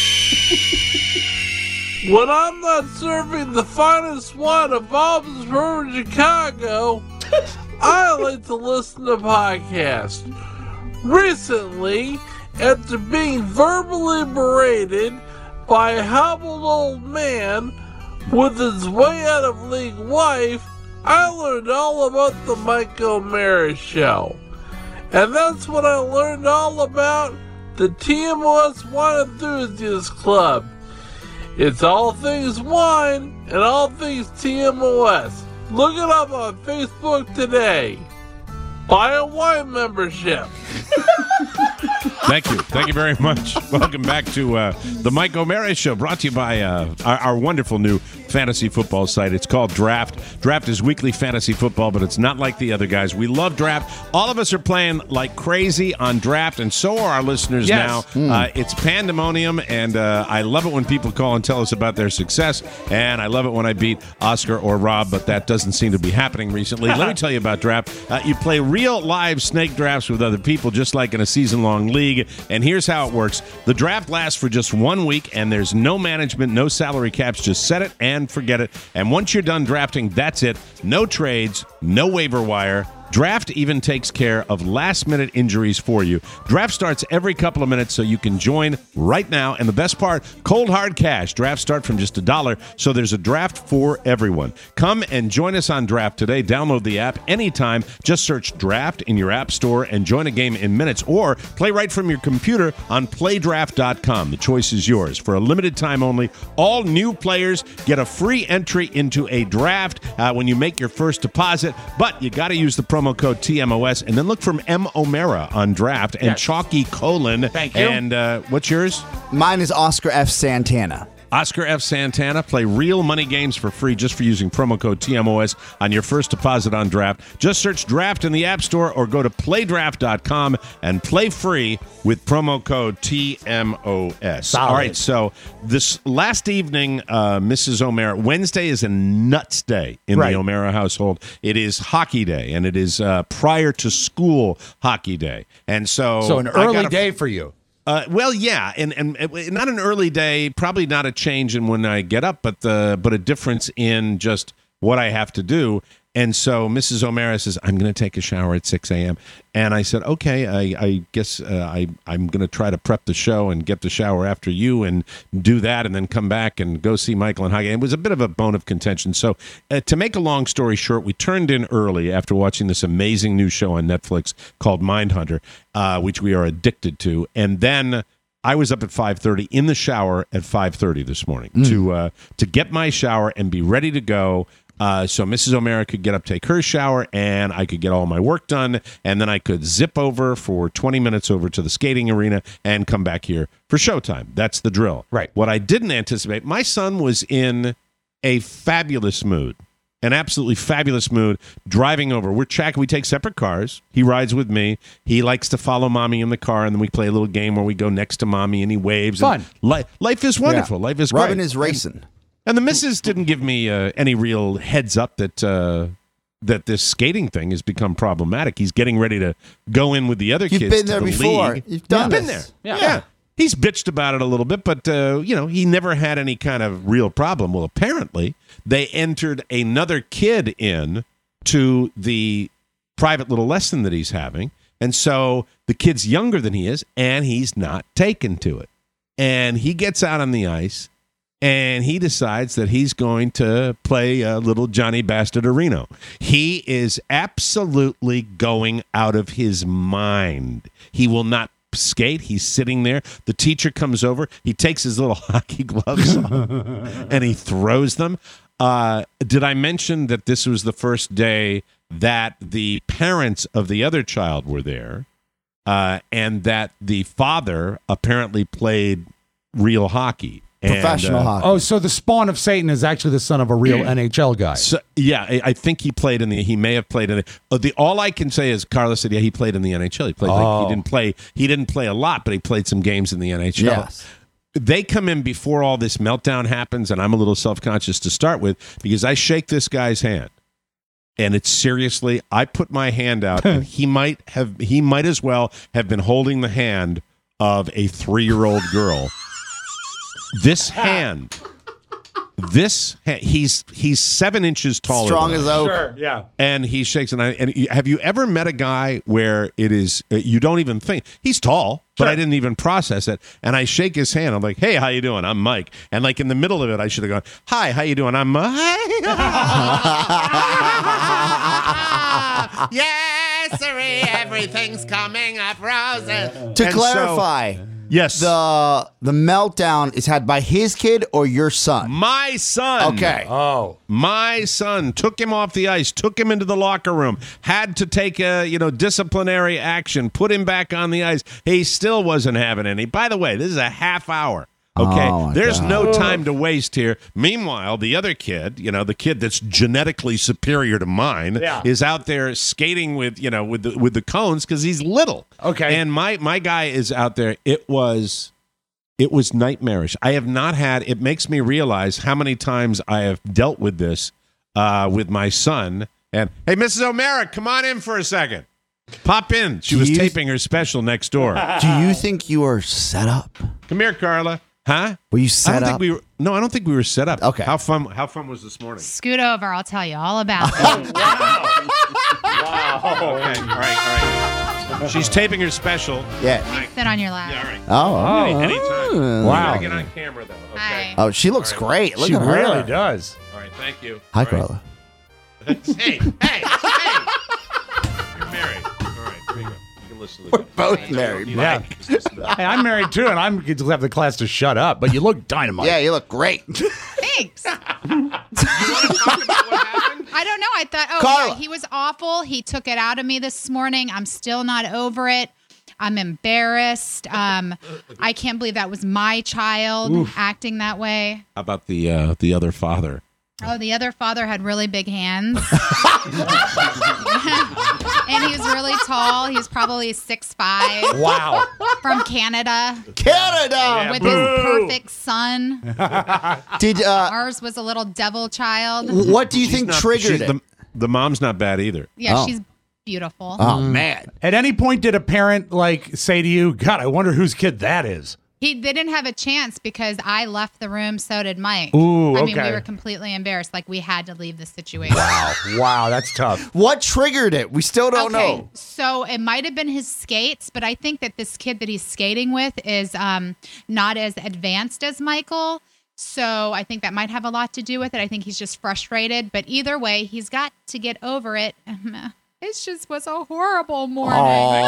When I'm not serving the finest wine of Bob's Brew in Chicago, I like to listen to podcasts. Recently, after being verbally berated by a hobbled old man with his way out of league wife, I learned all about the Mike O'Mara Show. And that's what I learned all about the TMOS Wine Enthusiasts Club. It's all things wine and all things TMOS. Look it up on Facebook today. Buy a wine membership. Thank you. Thank you very much. Welcome back to the Mike O'Mara Show, brought to you by our wonderful new fantasy football site. It's called Draft. Draft is weekly fantasy football, but it's not like the other guys. We love Draft. All of us are playing like crazy on Draft, and so are our listeners now. It's pandemonium, and I love it when people call and tell us about their success, and I love it when I beat Oscar or Rob, but that doesn't seem to be happening recently. Let me tell you about Draft. You play real live snake drafts with other people, just like in a season-long league, and here's how it works. The draft lasts for just 1 week, and there's no management, no salary caps. Just set it and forget it. And once you're done drafting, that's it. No trades, no waiver wire. Draft even takes care of last-minute injuries for you. Draft starts every couple of minutes, so you can join right now. And the best part, cold hard cash. Drafts start from just $1, so there's a draft for everyone. Come and join us on Draft today. Download the app anytime. Just search Draft in your app store and join a game in minutes, or play right from your computer on playdraft.com. The choice is yours. For a limited time only, all new players get a free entry into a draft when you make your first deposit, but you got to use the promo code TMOS, and then look for M. O'Mara on Draft and Chalky Colon. Thank you. And what's yours? Mine is Oscar F. Santana. Oscar F. Santana. Play real money games for free just for using promo code TMOS on your first deposit on Draft. Just search Draft in the App Store or go to playdraft.com and play free with promo code TMOS. Solid. All right, so this last evening, Mrs. O'Mara, Wednesday is a nuts day in the O'Mara household. It is hockey day, and it is prior to school hockey day. And so an early day for you. Well, yeah, and not an early day, probably not a change in when I get up, but a difference in just what I have to do. And so Mrs. O'Mara says, I'm going to take a shower at 6 a.m. And I said, okay, I guess I'm going to try to prep the show and get the shower after you and do that and then come back and go see Michael and Hage. It was a bit of a bone of contention. So to make a long story short, we turned in early after watching this amazing new show on Netflix called Mindhunter, which we are addicted to. And then I was up at 5:30 in the shower at 5:30 this morning to get my shower and be ready to go. So Mrs. O'Mara could get up, take her shower, and I could get all my work done, and then I could zip over for 20 minutes over to the skating arena and come back here for showtime. That's the drill. Right. What I didn't anticipate, my son was in a fabulous mood, an absolutely fabulous mood, driving over. We take separate cars. He rides with me. He likes to follow Mommy in the car, and then we play a little game where we go next to Mommy, and he waves. Fun. Life is wonderful. Yeah. Life is great. Robin is racing. And the missus didn't give me any real heads up that this skating thing has become problematic. He's getting ready to go in with the other kids. You've been there to the before. league. You've done been this. there. Yeah. He's bitched about it a little bit, but he never had any kind of real problem. Well, apparently they entered another kid in to the private little lesson that he's having, and so the kid's younger than he is, and he's not taken to it. And he gets out on the ice. And he decides that he's going to play little Johnny Bastard-Areno. He is absolutely going out of his mind. He will not skate. He's sitting there. The teacher comes over. He takes his little hockey gloves off, and he throws them. Did I mention that this was the first day that the parents of the other child were there, and that the father apparently played real hockey? Professional hockey. Oh, so the spawn of Satan is actually the son of a real NHL guy. So, yeah, I think he played in he may have played in the. All I can say is Carlos said, yeah, he played in the NHL. He played he didn't play a lot, but he played some games in the NHL. Yes. They come in before all this meltdown happens, and I'm a little self-conscious to start with because I shake this guy's hand. And it's seriously, I put my hand out, and he might as well have been holding the hand of a 3-year-old girl. This hand, he's 7 inches taller. Strong than as oak. Sure, yeah. And he shakes and have you ever met a guy where it is you don't even think he's tall, but I didn't even process it. And I shake his hand. I'm like, hey, how you doing? I'm Mike. And like in the middle of it, I should have gone, hi, how you doing? I'm Mike. Yes, sirree, everything's coming up roses. To clarify, yes, the meltdown is had by his kid or your son? My son. Okay. Oh. My son took him off the ice, took him into the locker room, had to take a disciplinary action, put him back on the ice. He still wasn't having any. By the way, this is a half hour Okay, there's no time to waste here. Meanwhile, the other kid, the kid that's genetically superior to mine, is out there skating with the cones because he's little. Okay, and my guy is out there. It was nightmarish. I have not had. It makes me realize how many times I have dealt with this with my son. And hey, Mrs. O'Mara, come on in for a second. Pop in. She was taping her special next door. Do you think you are set up? Come here, Carla. Huh? Were you set up? No, I don't think we were set up. Okay. How fun was this morning? Scoot over. I'll tell you all about it. Wow. Okay. All right. She's taping her special. Yeah. Sit on your lap. Yeah, all right. Oh. Anytime. Wow. You gotta get on camera, though. Okay. Hi. Oh, she looks great. Look She at her. really does. All right. Thank you. Hi, All right. Carla. Hey. You're married. All right. Here you go. You can listen to the We're both married. Yeah. Hey, I'm married too, and I'm going to have the class to shut up. But you look dynamite. Yeah, you look great. Thanks. I don't know. I thought, Carla. he was awful. He took it out of me this morning. I'm still not over it. I'm embarrassed. I can't believe that was my child acting that way. How about the other father? Oh, the other father had really big hands. And he was really tall. He was probably 6'5". Wow. From Canada. Canada! With his perfect son. Did Ours was a little devil child. what do you think triggered it? The mom's not bad either. Yeah, she's beautiful. Oh, man. At any point, did a parent say to you, God, I wonder whose kid that is? They didn't have a chance because I left the room, so did Mike. Ooh, I mean, okay. we were completely embarrassed. Like, we had to leave the situation. Wow, that's tough. What triggered it? We still don't know. So it might have been his skates, but I think that this kid that he's skating with is not as advanced as Michael. So I think that might have a lot to do with it. I think he's just frustrated. But either way, he's got to get over it. It just was a horrible morning. Thank you.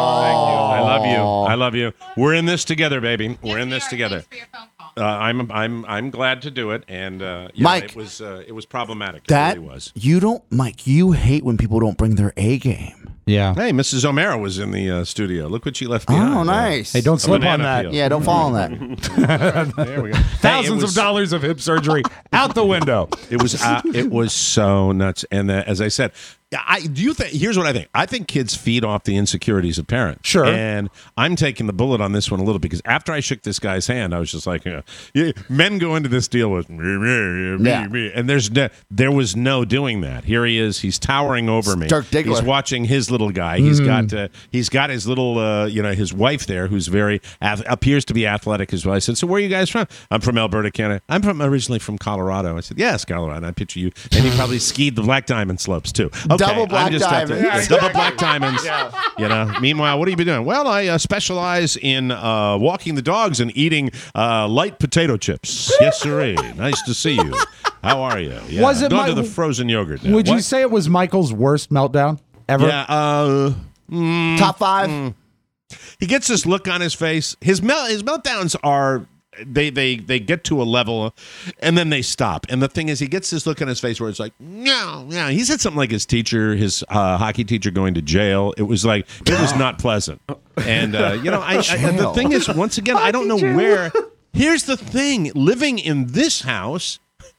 I love you. We're in this together, baby. We're in this together. Thanks for your phone call. I'm glad to do it, and Mike, it was problematic. That it really was. Mike. You hate when people don't bring their A game. Yeah. Hey, Mrs. O'Mara was in the studio. Look what she left behind. Oh, nice. Hey, don't slip on that. Peel. Yeah, don't fall on that. There we go. Thousands of dollars of hip surgery out the window. It was so nuts, and as I said. Here's what I think. I think kids feed off the insecurities of parents. Sure. And I'm taking the bullet on this one a little because after I shook this guy's hand, I was just like, men go into this deal with me, and there was no doing that. Here he is. He's towering over me. Dirk Diggler. He's watching his little guy. He's got his little his wife there who's very appears to be athletic as well. I said, so where are you guys from? I'm from Alberta, Canada. I'm originally from Colorado. I said, yes, Colorado. I picture you. And he probably skied the Black Diamond slopes too. Okay, double black diamonds. Double black diamonds. Meanwhile, what are you doing? Well, I specialize in walking the dogs and eating light potato chips. Yes, sirree. Nice to see you. How are you? Yeah. Was it Going to the frozen yogurt now. Would you say it was Michael's worst meltdown ever? Yeah. Top 5. He gets this look on his face. His meltdowns are. They get to a level and then they stop. And the thing is, he gets this look on his face where it's like, no. He said something like his hockey teacher going to jail. It was like, it was not pleasant. And, the thing is, once again, I don't know where. Here's the thing. Living in this house,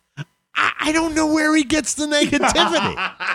I don't know where he gets the negativity.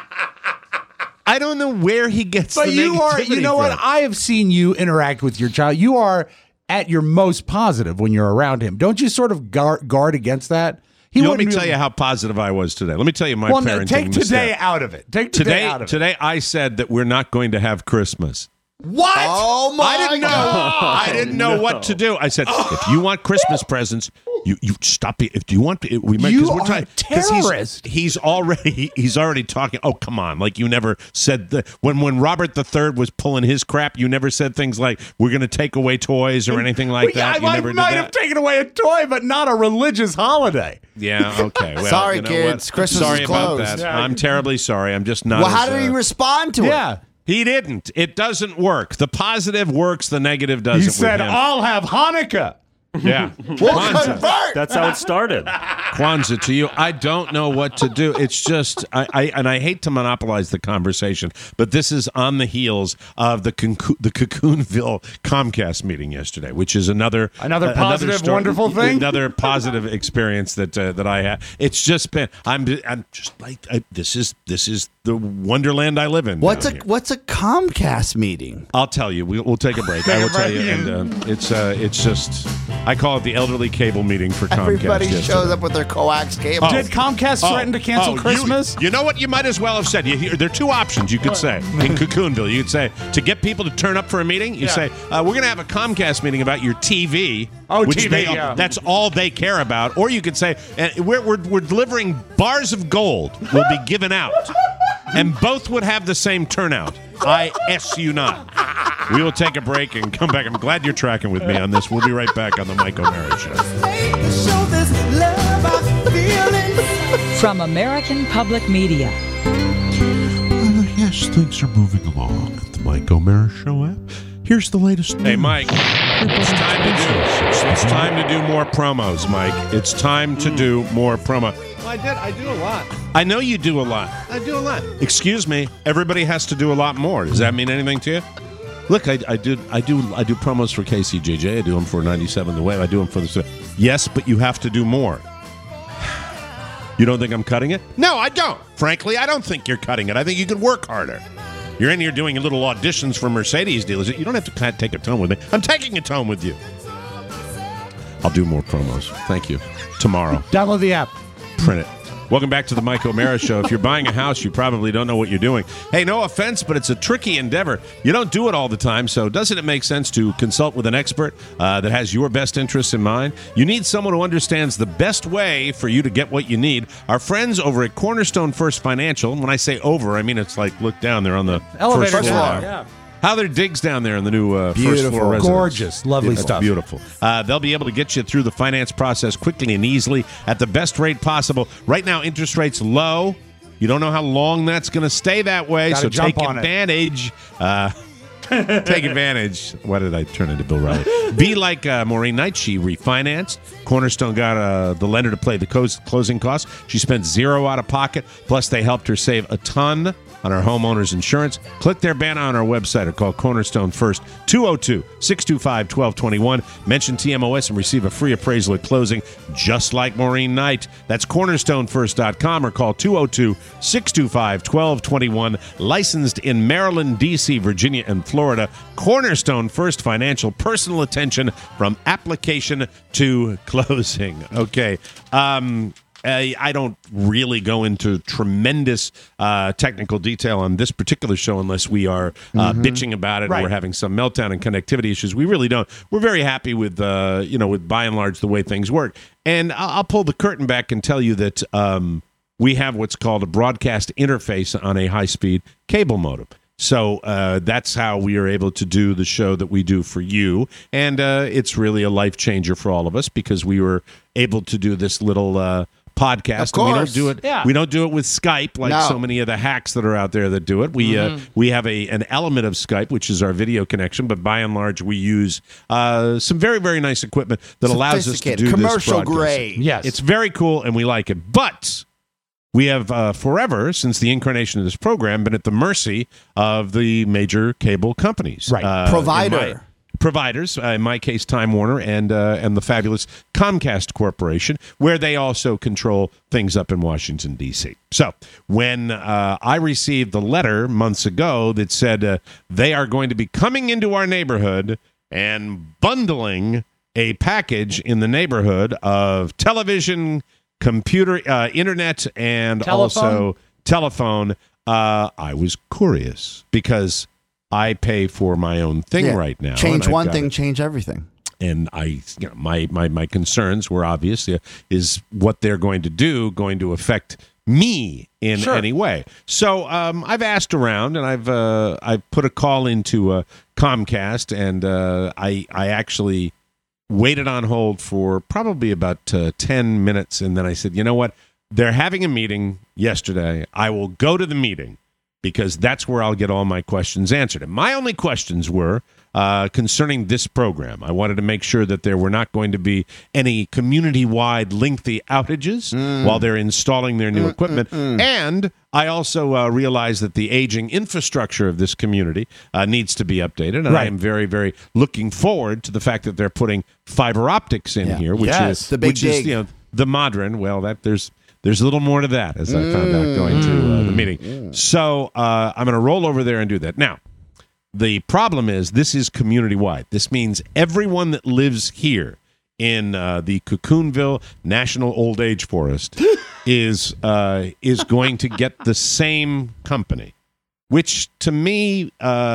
I don't know where he gets the negativity you know what? from. I have seen you interact with your child. You are at your most positive when you're around him. Don't you sort of guard against that? Let me tell you how positive I was today. Let me tell you my parenting take today mistake. out of it. Take today out of it. Today I said that we're not going to have Christmas. What? Oh my I didn't know. God. I didn't know what to do. I said, if you want Christmas presents, you stop it. If you want, we might. You we're are a terrorist. He's already talking. Oh, come on! Like you never said when Robert III was pulling his crap. You never said things like we're going to take away toys or anything like that. I might have taken away a toy, but not a religious holiday. Yeah. Okay. Well, sorry, you know kids. What? Christmas sorry is about closed. that. Yeah. I'm terribly sorry. I'm just not. Well, how did he respond to it? He didn't. It doesn't work. The positive works. The negative doesn't. He said, with him. "I'll have Hanukkah." Yeah. Kwanzaa. That's how it started. Kwanzaa to you. I don't know what to do. It's just, I hate to monopolize the conversation, but this is on the heels of the Cocoonville Comcast meeting yesterday, which is another positive, story, wonderful thing. Another positive experience that I had. It's just been. I'm just like this is the wonderland I live in. What's a Comcast meeting? I'll tell you. We'll take a break. I will tell you, and it's just. I call it the elderly cable meeting for Comcast. Everybody shows up with their coax cable. Did Comcast threaten to cancel Christmas? You know what? You might as well have said. There are two options you could say in Cocoonville. You could say, to get people to turn up for a meeting, you say, we're going to have a Comcast meeting about your TV. Which TV, that's all they care about. Or you could say, we're delivering bars of gold will be given out. And both would have the same turnout. I S you not. We will take a break and come back. I'm glad you're tracking with me on this. We'll be right back on the Mike O'Mara Show. From American Public Media. Yes, things are moving along at the Mike O'Mara Show app. Here's the latest. Hey, Mike, it's time to do more promos, Mike. It's time to do more promo. I do a lot. I know you do a lot. I do a lot. Excuse me. Everybody has to do a lot more. Does that mean anything to you? Look, I do promos for KCJJ. I do them for 97 The Wave. I do them for the. Yes, but you have to do more. You don't think I'm cutting it? No, I don't. Frankly, I don't think you're cutting it. I think you could work harder. You're in here doing little auditions for Mercedes dealers. You don't have to take a tone with me. I'm taking a tone with you. I'll do more promos. Thank you. Tomorrow. Download the app. Print it. Welcome back to the Mike O'Mara Show. If you're buying a house, you probably don't know what you're doing. Hey, no offense, but it's a tricky endeavor. You don't do it all the time, so doesn't it make sense to consult with an expert that has your best interests in mind? You need someone who understands the best way for you to get what you need. Our friends over at Cornerstone First Financial, when I say over, I mean it's like, look down, they're on the elevator first floor. Yeah. How are their digs down there in the new first floor residence? Gorgeous, lovely stuff. Beautiful. They'll be able to get you through the finance process quickly and easily at the best rate possible. Right now, interest rates low. You don't know how long that's going to stay that way, so take advantage. Take advantage. Why did I turn into Bill Riley? Be like Maureen Knight. She refinanced. Cornerstone got the lender to pay the closing costs. She spent zero out of pocket. Plus, they helped her save a ton on our homeowner's insurance. Click their banner on our website or call Cornerstone First, 202-625-1221. Mention TMOS and receive a free appraisal at closing, just like Maureen Knight. That's cornerstonefirst.com or call 202-625-1221. Licensed in Maryland, D.C., Virginia, and Florida. Cornerstone First Financial, personal attention from application to closing. Okay. I don't really go into tremendous technical detail on this particular show unless we are bitching about it or we're having some meltdown and connectivity issues. We really don't. We're very happy with with by and large the way things work. And I'll pull the curtain back and tell you that we have what's called a broadcast interface on a high-speed cable modem. So that's how we are able to do the show that we do for you. And it's really a life changer for all of us because we were able to do this little podcast. Of course. We don't do it. Yeah. We don't do it with Skype like so many of the hacks that are out there that do it. We have an element of Skype, which is our video connection, but by and large, we use some very, very nice equipment that allows us to do commercial this broadcast. grade. Yes, it's very cool, and we like it. But we have forever, since the incarnation of this program, been at the mercy of the major cable companies, Right, providers, in my case, Time Warner and the fabulous Comcast Corporation, where they also control things up in Washington, D.C. So when I received the letter months ago that said they are going to be coming into our neighborhood and bundling a package in the neighborhood of television, computer, internet, and also telephone, I was curious because I pay for my own thing right now. Change one thing, change everything. And my concerns were obvious. Is what they're going to do going to affect me in any way? So I've asked around, and I've put a call into Comcast, and I actually waited on hold for probably about 10 minutes, and then I said, you know what? They're having a meeting yesterday. I will go to the meeting, because that's where I'll get all my questions answered. And my only questions were concerning this program. I wanted to make sure that there were not going to be any community-wide lengthy outages while they're installing their new equipment. And I also realized that the aging infrastructure of this community needs to be updated. And I am very, very looking forward to the fact that they're putting fiber optics in here, which is the big dig. The modern. Well, there's a little more to that, as I found out going to the meeting. So I'm going to roll over there and do that. Now, the problem is this is community-wide. This means everyone that lives here in the Cocoonville National Old Age Forest is going to get the same company, which to me,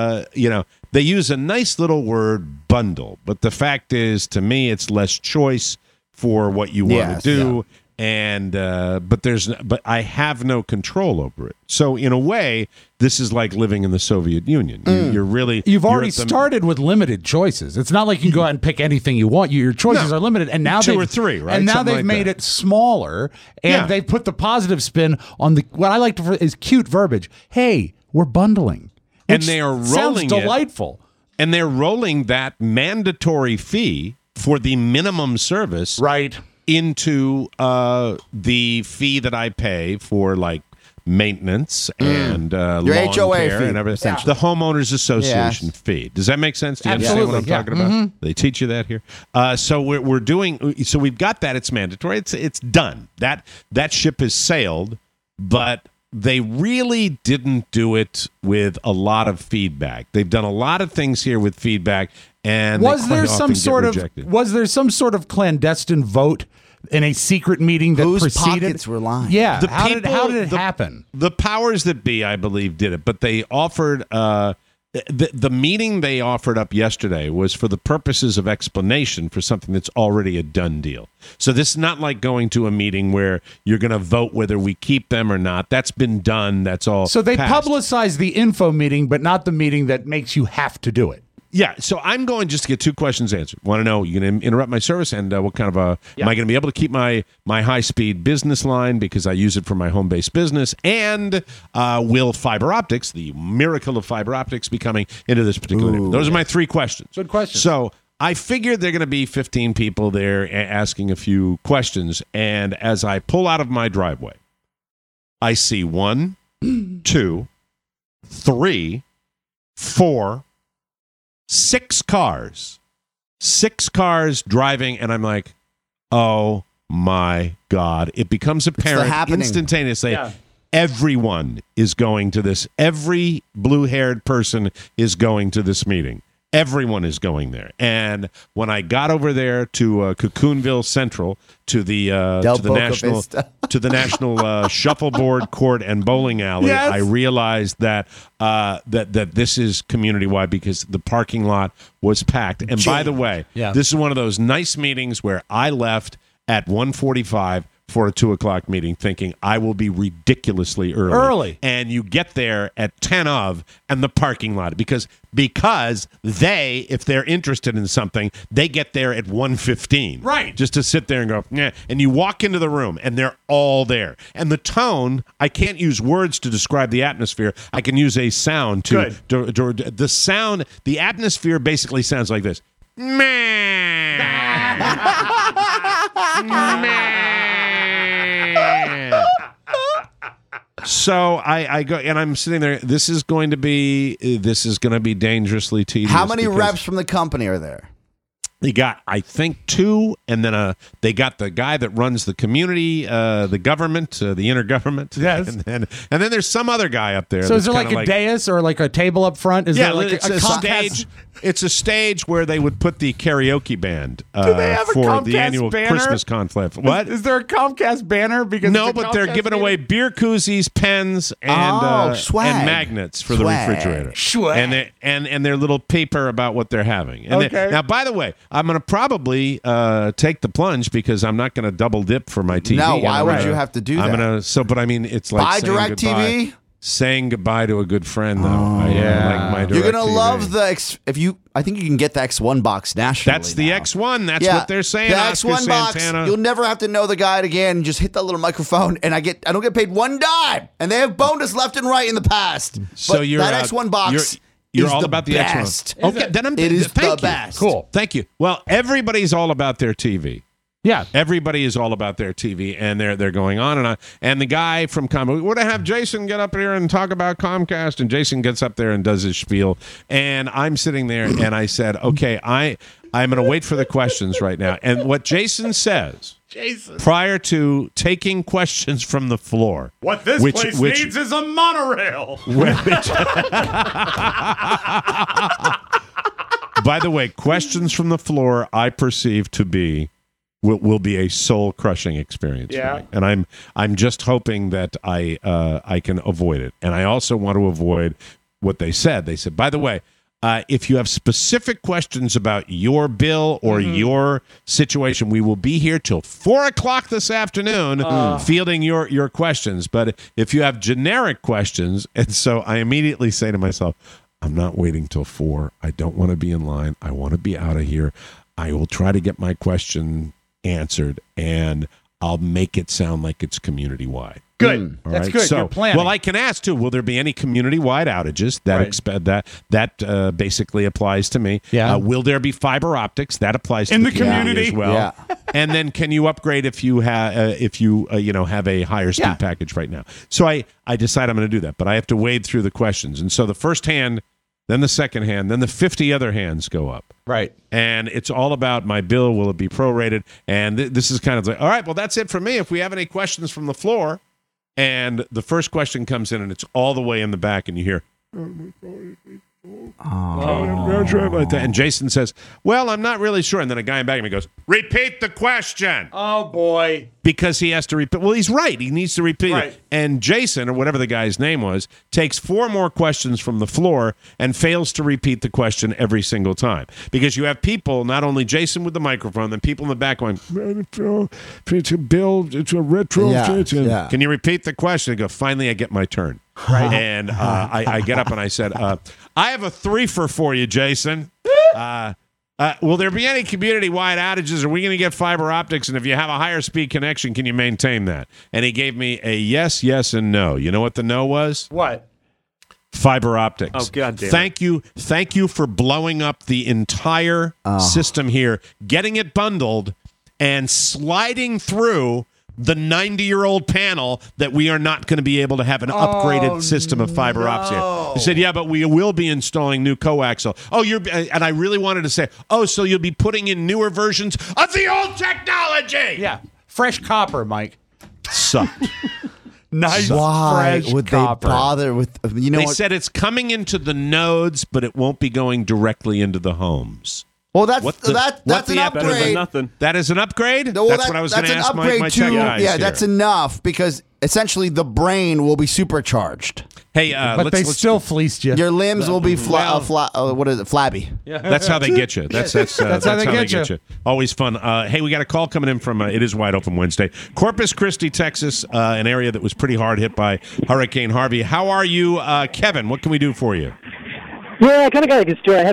they use a nice little word, bundle. But the fact is, to me, it's less choice for what you want to do. Yeah. And but I have no control over it. So in a way, this is like living in the Soviet Union. You've already started with limited choices. It's not like you can go out and pick anything you want. Your choices are limited, and now two or three, right? And now Something they've like made that. it smaller, and they put the positive spin on the what I like to is cute verbiage. Hey, we're bundling, and they are rolling sounds delightful. And they're rolling that mandatory fee for the minimum service into the fee that I pay for like maintenance and lawn HOA care fee, and everything. The homeowners association fee. Does that make sense? Do you understand what I'm talking about? They teach you that here. So we're doing. So we've got that. It's mandatory. It's done. That ship has sailed, but they really didn't do it with a lot of feedback. They've done a lot of things here with feedback, and was there some sort of clandestine vote in a secret meeting that whose preceded? pockets were lined? Yeah, how did it happen? The powers that be, I believe, did it, but they offered. The meeting they offered up yesterday was for the purposes of explanation for something that's already a done deal. So this is not like going to a meeting where you're going to vote whether we keep them or not. That's been done. That's all. So they passed. publicize the info meeting, but not the meeting that makes you have to do it. Yeah, so I'm going just to get two questions answered. Want to know, you going to interrupt my service, and what kind of am I going to be able to keep my high-speed business line because I use it for my home-based business, and will fiber optics, the miracle of fiber optics, be coming into this particular neighborhood? Those are my three questions. Good question. So I figured there are going to be 15 people there asking a few questions, and as I pull out of my driveway, I see 1, 2, 3, 4, 6 cars. 6 cars driving, and I'm like, oh my God. It becomes apparent instantaneously. Yeah. Everyone is going to this. Every blue-haired person is going to this meeting. Everyone is going there. And when I got over there to Cocoonville Central, to the national shuffleboard court and bowling alley, I realized that that this is community wide because the parking lot was packed. And by the way, this is one of those nice meetings where I left at 1:45 for a 2:00 meeting thinking I will be ridiculously early. And you get there at 10 of and the parking lot because they, if they're interested in something, they get there at 1:15. Right. Just to sit there and go, yeah. And you walk into the room and they're all there. And the tone, I can't use words to describe the atmosphere. I can use a sound to the sound, the atmosphere basically sounds like this. So I go and I'm sitting there. This is going to be dangerously tedious. How many reps from the company are there? They got, I think, 2, and then they got the guy that runs the community, the government, the intergovernment. Yes. And then there's some other guy up there. So is there like a dais or like a table up front? Is there like it's a stage. It's a stage where they would put the karaoke band Do they have a for Comcast the annual banner? Christmas conclave. What? Is there a Comcast banner? Because no, but they're giving away beer koozies, pens, and magnets for the refrigerator. Swag. And their little paper about what they're having. And now, by the way, I'm going to probably take the plunge because I'm not going to double dip for my TV. No, why would you have to do that? But I mean, it's like buy DirecTV. saying goodbye to a good friend, though. I like my You're gonna DirecTV. love the I think you can get the X1 box nationally. That's the now. X1. That's what they're saying. The Oscar X1 box. Santana. You'll never have to know the guide again. Just hit that little microphone, and I don't get paid one dime. And they have boned us left and right in the past. So But you're that X1 box. You're is all the about the best. X1. Okay, then It is thank the you. best. Cool. Thank you. Well, everybody's all about their TV. Yeah, everybody is all about their TV, and they're going on and on. And the guy from Comcast, we would have Jason get up here and talk about Comcast, and Jason gets up there and does his spiel, and I'm sitting there, and I said, okay, I'm going to wait for the questions right now. And what Jason says, prior to taking questions from the floor, What this place needs is a monorail. By the way, questions from the floor I perceive to be will be a soul crushing experience. Yeah. For me. And I'm just hoping that I can avoid it. And I also want to avoid what they said. They said, by the way, if you have specific questions about your bill or your situation, we will be here till 4:00 this afternoon fielding your questions. But if you have generic questions, and so I immediately say to myself, I'm not waiting till 4. I don't want to be in line. I want to be out of here. I will try to get my question answered, and I'll make it sound like it's community-wide. Good. All That's right? good. So, You're planning. well, I can ask, too, will there be any community-wide outages? That basically applies to me. Yeah. Will there be fiber optics? That applies to In the the community. as well. Yeah. And then can you upgrade if you have have a higher speed package right now? So I decide I'm going to do that, but I have to wade through the questions. And so the first hand, then the second hand, then the 50 other hands go up. Right. And it's all about my bill. Will it be prorated? And this is kind of like, all right, well, that's it for me. If we have any questions from the floor, and the first question comes in, and it's all the way in the back, and you hear, and Jason says, well, I'm not really sure. And then a guy in back of me goes, repeat the question. Oh, boy. Because he has to repeat. Well, he's right. He needs to repeat Right. it. And Jason, or whatever the guy's name was, takes 4 more questions from the floor and fails to repeat the question every single time. Because you have people, not only Jason with the microphone, then people in the back going, it's a bill, it's a retro. Yeah. Can you repeat the question? I go, finally, I get my turn. Right. And I get up and I said, I have a 3-fer for you, Jason. Will there be any community-wide outages? Are we going to get fiber optics? And if you have a higher speed connection, can you maintain that? And he gave me a yes, yes, and no. You know what the no was? What? Fiber optics. Oh, God damn it. Thank you for blowing up the entire system here, getting it bundled, and sliding through the 90-year-old panel that we are not going to be able to have an upgraded system of fiber optics. He said, yeah, but we will be installing new coaxial. And I really wanted to say, so you'll be putting in newer versions of the old technology. Yeah. Fresh copper, Mike. Sucked. Nice. Why fresh would copper. they bother with? They said it's coming into the nodes, but it won't be going directly into the homes. Well, that's an upgrade. Nothing. That is an upgrade? Well, that's what I was going to ask my tech guys here. that's enough because essentially the brain will be supercharged. Hey, but they still fleeced you. Your limbs will be flabby. Yeah. That's how they get you. That's how they get you. Always fun. Hey, we got a call coming in from It Is Wide Open Wednesday. Corpus Christi, Texas, an area that was pretty hard hit by Hurricane Harvey. How are you, Kevin? What can we do for you? Yeah, I kind of got a good story.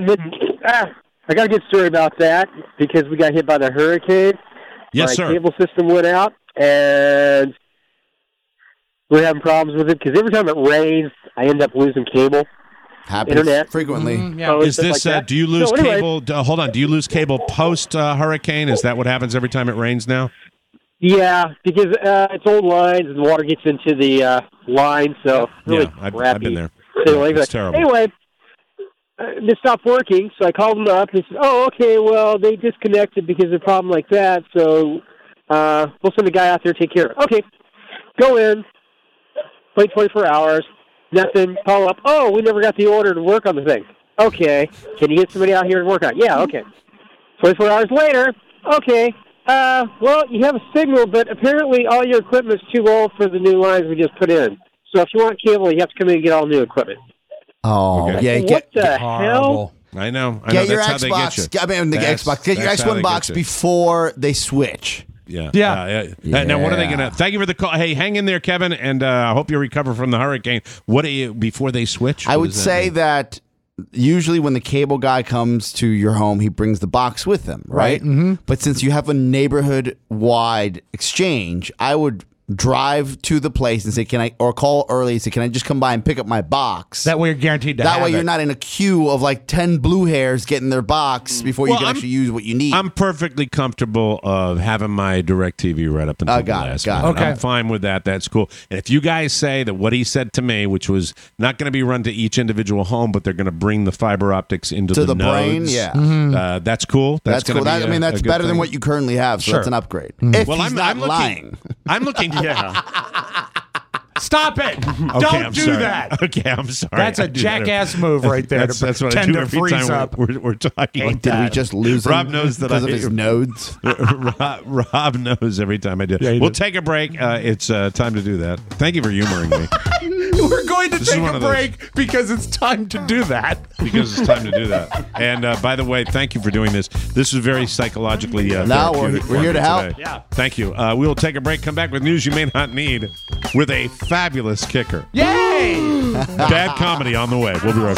I got a good story about that because we got hit by the hurricane. Yes, My sir. cable system went out, and we're having problems with it because every time it rains, I end up losing cable. Happens internet frequently. Is this? Do you lose cable? Hold on. Do you lose cable post hurricane? Is that what happens every time it rains now? Yeah, because it's old lines and water gets into the line, so it's really crappy. I've been there. It's terrible. Anyway, they stopped working, so I called them up. They said, okay, well, they disconnected because of a problem like that, so we'll send a guy out there to take care of it. Okay, go in, wait 24 hours, nothing, call up. We never got the order to work on the thing. Okay, can you get somebody out here to work on it? Yeah, okay. 24 hours later, okay, well, you have a signal, but apparently all your equipment's too old for the new lines we just put in. So if you want cable, you have to come in and get all new equipment. Okay. What the hell? I know. Get your That's how they get Xbox. you. I mean, the Xbox. Get your X1 box before they switch. Yeah. Yeah. Now, what are they going to? Thank you for the call. Hey, hang in there, Kevin, and I hope you recover from the hurricane. What do you before they switch? I would say that usually when the cable guy comes to your home, he brings the box with him, right? Mm-hmm. But since you have a neighborhood-wide exchange, I would drive to the place and say, or call early and say, can I just come by and pick up my box? That way you're guaranteed to have That way you're it. not in a queue of like 10 blue hairs getting their box before you can actually use what you need. I'm perfectly comfortable of having my DirecTV right up until the last minute. Okay. I'm fine with that. That's cool. And if you guys say that what he said to me, which was not going to be run to each individual home, but they're going to bring the fiber optics into to the brain, nodes, yeah. that's cool. That's cool. gonna be That's a good better than thing. what you currently have, so Sure. that's an upgrade. Well, If he's not I'm lying. I'm looking. Stop it! Okay, Don't I'm do sorry. that. Okay, I'm sorry. That's I a do that. jackass move right there. That's what I tend do to every freeze time up. we're talking. Did we just lose him Rob knows that because of his nodes? Rob knows every time I do. Yeah, he we'll did. take a break. It's time to do that. Thank you for humoring me. We're going to This is take one a of those- break because it's time to do that. Because it's time to do that. And by the way, thank you for doing this. This is very psychologically No, therapeutic we're for here me to help. today. Yeah. Thank you. We will take a break, come back with news you may not need with a fabulous kicker. Yay! Bad comedy on the way. We'll be right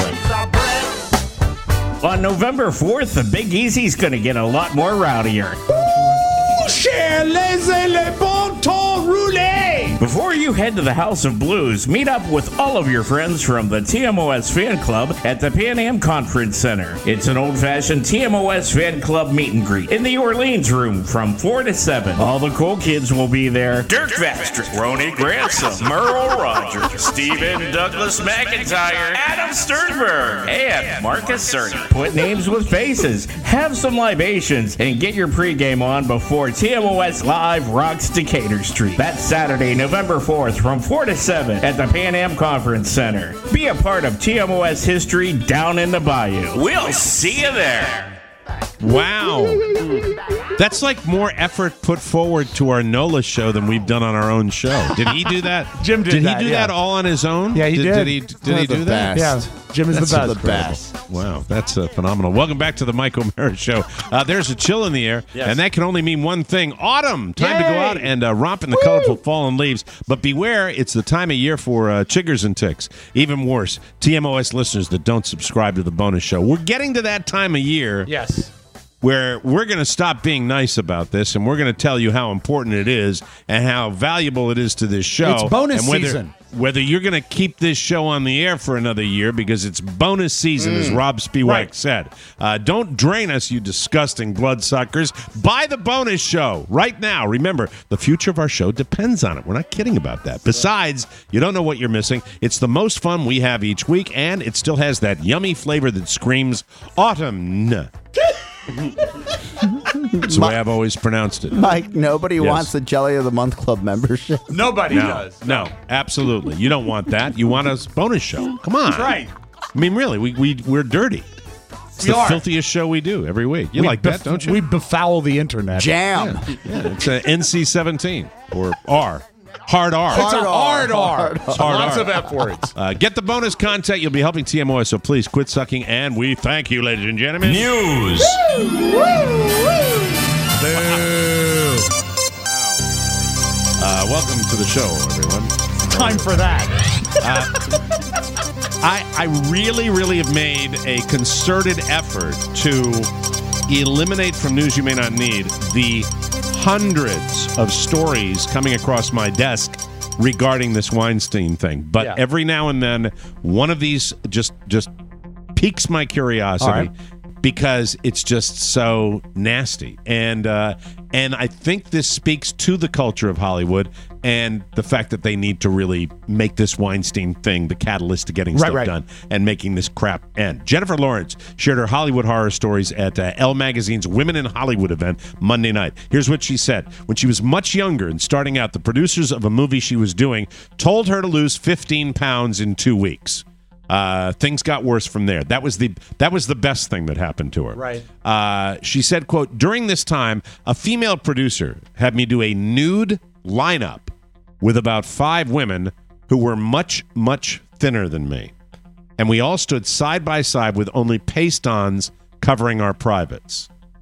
back. On November 4th, the Big Easy's going to get a lot more rowdier. Cher, laissez les bon temps rouler! Before you head to the House of Blues, meet up with all of your friends from the TMOS Fan Club at the Pan Am Conference Center. It's an old-fashioned TMOS Fan Club meet and greet in the Orleans Room from 4 to 7. All the cool kids will be there. Dirk Vastrick, Ronnie Gransom, Merle Rogers, Stephen Douglas McIntyre, Adam Sternberg, and Marcus Cerny. Put names with faces, have some libations, and get your pregame on before TMOS Live rocks Decatur Street. That's Saturday, November 4th from 4 to 7 at the Pan Am Conference Center. Be a part of TMOS history down in the bayou. We'll see you there. Wow. That's like more effort put forward to our NOLA show than we've done on our own show. Did he do that? Jim did that, he do yeah. that all on his own? Yeah, he did. Did he do that? Yeah, Jim is That's the the best. Wow, that's phenomenal. Welcome back to the Mike O'Mara Show. There's a chill in the air, and that can only mean one thing. Autumn. Time to go out and romp in the colorful fallen leaves. But beware, it's the time of year for chiggers and ticks. Even worse, TMOS listeners that don't subscribe to the bonus show. We're getting to that time of year. Yes. Where we're going to stop being nice about this, and we're going to tell you how important it is and how valuable it is to this show. It's bonus and whether, season. Whether you're going to keep this show on the air for another year because it's bonus season, as Rob Spiewak said. Don't drain us, you disgusting bloodsuckers. Buy the bonus show right now. Remember, the future of our show depends on it. We're not kidding about that. Besides, you don't know what you're missing. It's the most fun we have each week, and it still has that yummy flavor that screams autumn. That's the way I've always pronounced it. Mike, nobody Yes. wants the Jelly of the Month Club membership. Nobody does. No, absolutely. You don't want that. You want a bonus show. Come on. That's right. I mean, really, we're dirty. It's We the are. filthiest show we do every week. You like that, don't you? We befoul the internet. Jam. Yeah, it's a NC-17 or R. Hard R. It's a hard R. Hard Lots R. of F words. Get the bonus content. You'll be helping TMOS, so please quit sucking. And we thank you, ladies and gentlemen. News. Welcome to the show, everyone. Time for that. I really, really have made a concerted effort to eliminate from News You May Not Need the hundreds of stories coming across my desk regarding this Weinstein thing. But every now and then, one of these just piques my curiosity. All right. Because it's just so nasty, and I think this speaks to the culture of Hollywood and the fact that they need to really make this Weinstein thing the catalyst to getting stuff done and making this crap end. Jennifer Lawrence shared her Hollywood horror stories at Elle Magazine's Women in Hollywood event Monday night. Here's what she said. When she was much younger and starting out, the producers of a movie she was doing told her to lose 15 pounds in 2 weeks. Things got worse from there. That was the best thing that happened to her. Right. She said, quote, during this time, a female producer had me do a nude lineup with about 5 women who were much, much thinner than me. And we all stood side by side with only paste-ons covering our privates.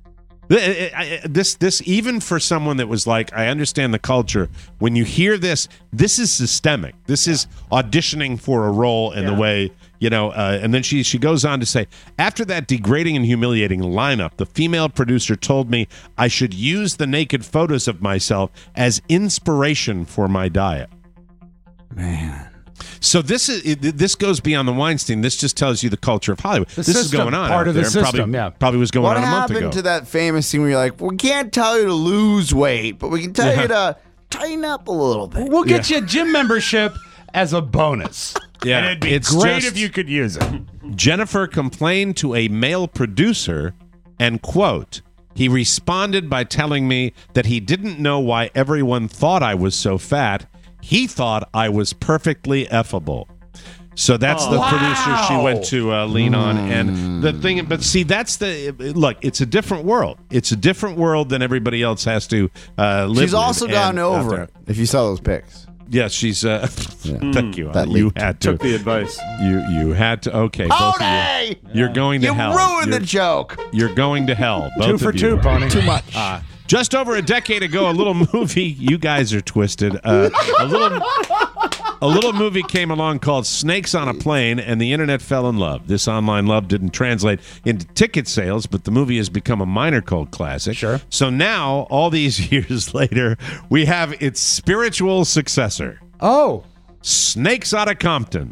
This even for someone that was like, I understand the culture. When you hear this is systemic. This is auditioning for a role in the way, and then she goes on to say, after that degrading and humiliating lineup, the female producer told me I should use the naked photos of myself as inspiration for my diet. Man. So this goes beyond the Weinstein. This just tells you the culture of Hollywood. This is going on part out of there. the system. Probably was going on a month ago. What happened to that famous thing where you're like, we can't tell you to lose weight, but we can tell you to tighten up a little bit. We'll get you a gym membership as a bonus. Yeah, and it'd be great if you could use it. Jennifer complained to a male producer, and quote, he responded by telling me that he didn't know why everyone thought I was so fat. He thought I was perfectly effable. So that's the producer she went to lean on. And the thing, but see, look, it's a different world. It's a different world than everybody else has to live with. She's also gotten over it, if you saw those pics. Yes, she's. Thank you. That You had to. Took the advice. You had to. Okay. Both of you. You're going to hell. You ruined the joke. You're going to hell. Both 2 for of you. 2, Pony. Too much. Just over a decade ago, a little movie. You guys are twisted. A little movie came along called Snakes on a Plane, and the internet fell in love. This online love didn't translate into ticket sales, but the movie has become a minor cult classic. Sure. So now, all these years later, we have its spiritual successor. Oh. Snakes Outta Compton.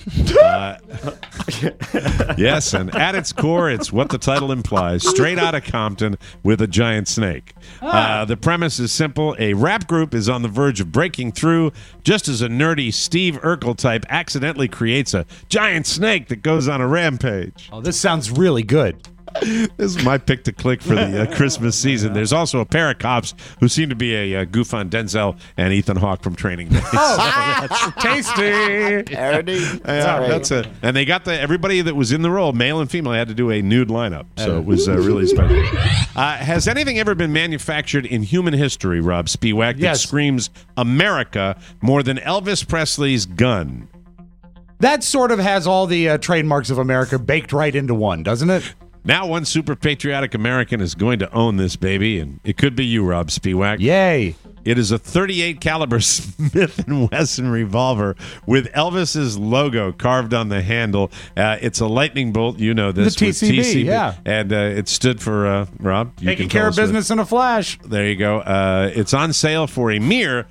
Yes, and at its core, it's what the title implies: straight out of Compton with a giant snake. The premise is simple: a rap group is on the verge of breaking through, just as a nerdy Steve Urkel type accidentally creates a giant snake that goes on a rampage. Oh, this sounds really good. This is my pick to click for the Christmas season. There's also a pair of cops who seem to be a goof on Denzel and Ethan Hawke from Training Day. Oh, that's tasty. Parody. That's it. And they got everybody that was in the role, male and female, had to do a nude lineup. So it was really special. Has anything ever been manufactured in human history, Rob Spiewak, that screams America more than Elvis Presley's gun? That sort of has all the trademarks of America baked right into one, doesn't it? Now one super patriotic American is going to own this baby, and it could be you, Rob Spiewak. Yay. It is a .38 caliber Smith & Wesson revolver with Elvis's logo carved on the handle. It's a lightning bolt. You know this. The TCB, yeah. And it stood for, Rob? Taking care of business in a flash. There you go. It's on sale for a mere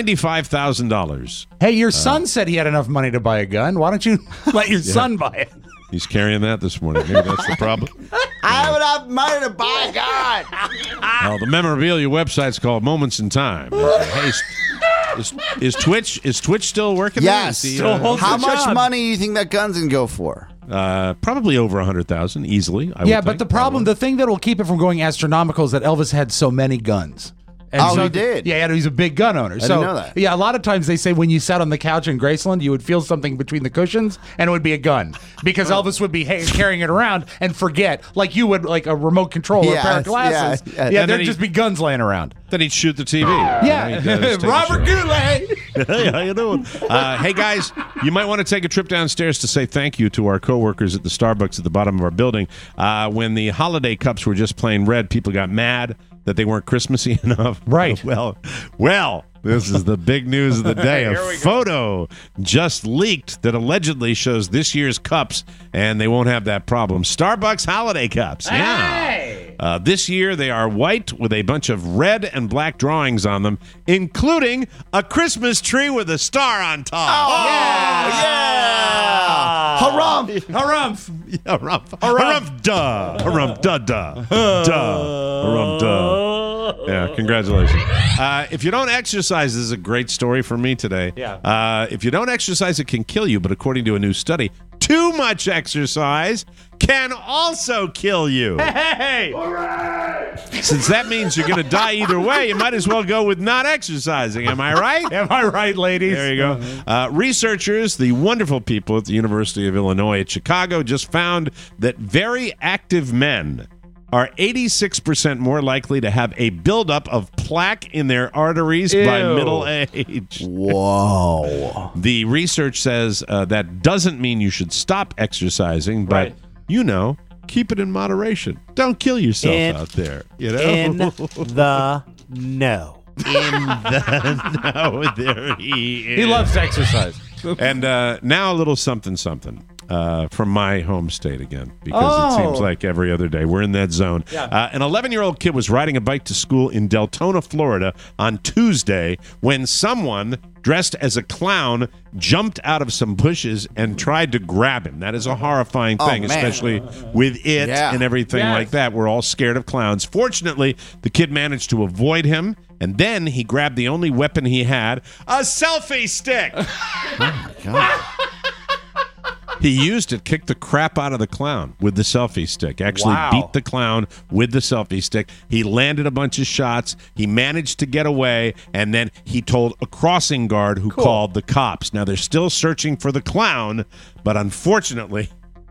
$95,000. Hey, your son said he had enough money to buy a gun. Why don't you let your son buy it? He's carrying that this morning. Maybe that's the problem. I would have money to buy a gun. Well, the memorabilia website's called Moments in Time. Hey, is Twitch still working? Yes. How much job. money do you think that gun's going to go for? Probably over 100,000 easily. But the problem, the thing that will keep it from going astronomical is that Elvis had so many guns. And he did? Yeah, he's a big gun owner. I didn't know that. Yeah, a lot of times they say when you sat on the couch in Graceland, you would feel something between the cushions, and it would be a gun. Because Elvis would be carrying it around and forget, like you would, like a remote control or a pair of glasses. Yeah, there'd just be guns laying around. Then he'd shoot the TV. Yeah, Robert Goulet. Hey, how you doing? Hey, guys, you might want to take a trip downstairs to say thank you to our coworkers at the Starbucks at the bottom of our building. When the holiday cups were just plain red, people got mad that they weren't Christmassy enough. Right. Well, this is the big news of the day. A photo just leaked that allegedly shows this year's cups, and they won't have that problem. Starbucks holiday cups. Hey! Yeah. This year, they are white with a bunch of red and black drawings on them, including a Christmas tree with a star on top. Oh, yeah! Harumph! Harumph! Harumph! Harumph! Duh! Harumph! Duh! Duh! Duh! Harumph! Duh! Yeah, congratulations. If you don't exercise, this is a great story for me today. Yeah. If you don't exercise, it can kill you, but according to a new study, too much exercise can also kill you. Hey! Since that means you're going to die either way, you might as well go with not exercising. Am I right? Am I right, ladies? There you go. Researchers, the wonderful people at the University of Illinois at Chicago, just found that very active men are 86% more likely to have a buildup of plaque in their arteries by middle age. Whoa. The research says that doesn't mean you should stop exercising, but, keep it in moderation. Don't kill yourself out there. You know? In the know. In the know. There he is. He loves exercise. And now a little something from my home state again, because it seems like every other day we're in that zone. Yeah. An 11-year-old kid was riding a bike to school in Deltona, Florida on Tuesday when someone dressed as a clown jumped out of some bushes and tried to grab him. That is a horrifying thing, especially with it and everything like that. We're all scared of clowns. Fortunately, the kid managed to avoid him, and then he grabbed the only weapon he had, a selfie stick. Oh, my God. He used it, kicked the crap out of the clown with the selfie stick. Actually beat the clown with the selfie stick. He landed a bunch of shots. He managed to get away, and then he told a crossing guard who called the cops. Now, they're still searching for the clown, but unfortunately,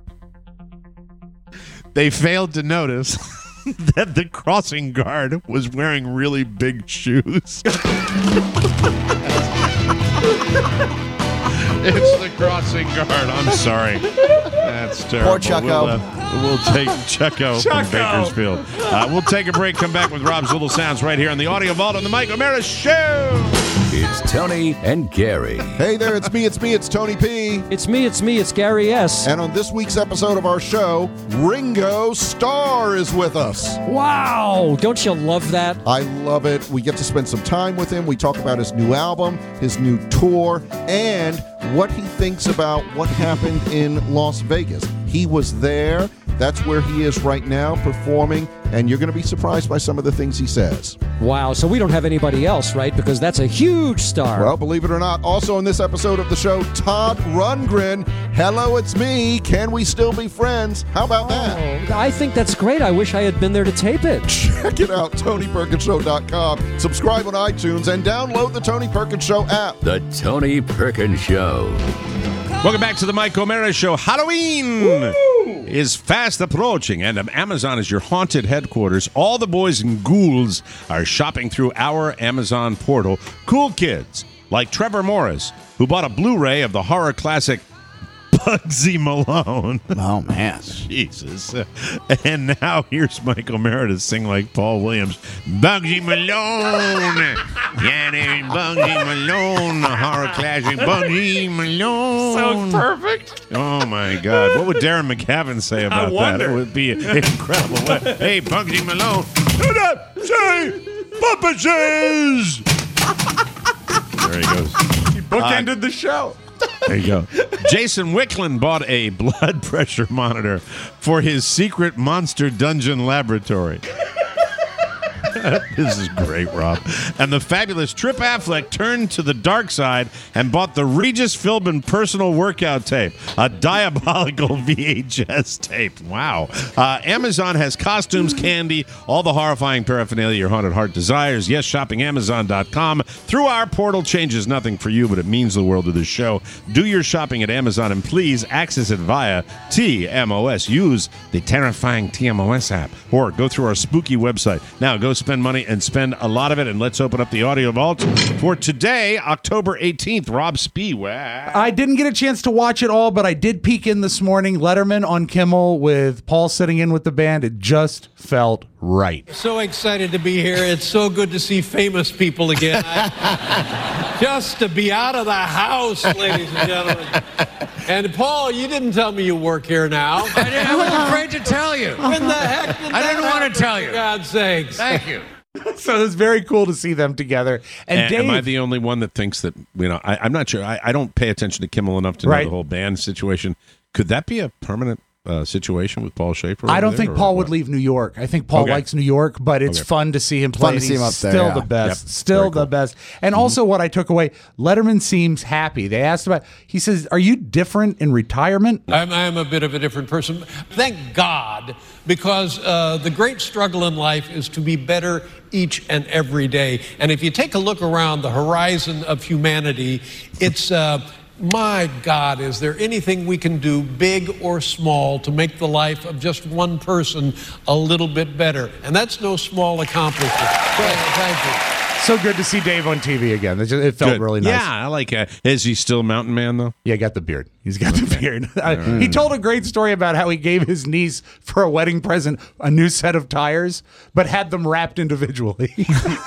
they failed to notice that the crossing guard was wearing really big shoes. It's the crossing guard. I'm sorry. That's terrible. Poor Chucko. We'll take Chucko from Bakersfield. We'll take a break, come back with Rob's Little Sounds right here on the Audio Vault on the Mike O'Mara Show. It's Tony and Gary. Hey there, it's me, it's Tony P. It's me, Gary S. And on this week's episode of our show, Ringo Starr is with us. Wow, don't you love that? I love it. We get to spend some time with him. We talk about his new album, his new tour, and what he thinks about what happened in Las Vegas. He was there. That's where he is right now performing, and you're going to be surprised by some of the things he says. Wow, so we don't have anybody else, right? Because that's a huge star. Well, believe it or not, also in this episode of the show, Todd Rundgren. Hello, it's me. Can we still be friends? How about that? I think that's great. I wish I had been there to tape it. Check it out, TonyPerkinsShow.com. Subscribe on iTunes and download the Tony Perkins Show app. The Tony Perkins Show. Welcome back to the Mike O'Mara Show. Halloween is fast approaching, and Amazon is your haunted headquarters. All the boys and ghouls are shopping through our Amazon portal. Cool kids like Trevor Morris, who bought a Blu-ray of the horror classic Bugsy Malone. Oh, man. Jesus. And now here's Mike O'Mara to sing like Paul Williams. Bugsy Malone. Yeah, there's Bugsy Malone, the horror classic Bugsy Malone. So perfect. Oh, my God. What would Darren McGavin say about that? It would be incredible. Hey, Bugsy Malone. Do not say puppuses. There he goes. He bookended the show. There you go. Jason Wicklund bought a blood pressure monitor for his secret monster dungeon laboratory. This is great, Rob. And the fabulous Trip Affleck turned to the dark side and bought the Regis Philbin personal workout tape, a diabolical VHS tape. Wow. Amazon has costumes, candy, all the horrifying paraphernalia your haunted heart desires. Yes, shopping Amazon.com through our portal changes nothing for you, but it means the world to this show. Do your shopping at Amazon, and please access it via TMOS. Use the terrifying TMOS app, or go through our spooky website. Now, go spend money and spend a lot of it, and let's open up the Audio Vault for today, October 18th. Rob Spiewak. I didn't get a chance to watch it all, but I did peek in this morning. Letterman on Kimmel with Paul sitting in with the band. It just felt right. So excited to be here. It's so good to see famous people again. Just to be out of the house, ladies and gentlemen. And Paul, you didn't tell me you work here now. I was afraid to tell you. When the heck did I didn't want to tell you. For God's sakes. Thank you. So it's very cool to see them together. And Dave, am I the only one that thinks that, I'm not sure. I don't pay attention to Kimmel enough to know the whole band situation. Could that be a permanent situation with Paul Schaefer? I don't think Paul would leave New York. I think Paul likes New York, but it's fun to see him play. Fun to see him up there. Still the best. Yep. Still the best. And also what I took away, Letterman seems happy. They asked about, he says, are you different in retirement? I'm a bit of a different person. Thank God, because the great struggle in life is to be better each and every day. And if you take a look around the horizon of humanity, it's... my God, is there anything we can do, big or small, to make the life of just one person a little bit better? And that's no small accomplishment. Thank you. So good to see Dave on TV again. It felt really nice. Yeah, I like it. Is he still Mountain Man, though? Yeah, got the beard. He's got the beard. He told a great story about how he gave his niece for a wedding present a new set of tires, but had them wrapped individually. He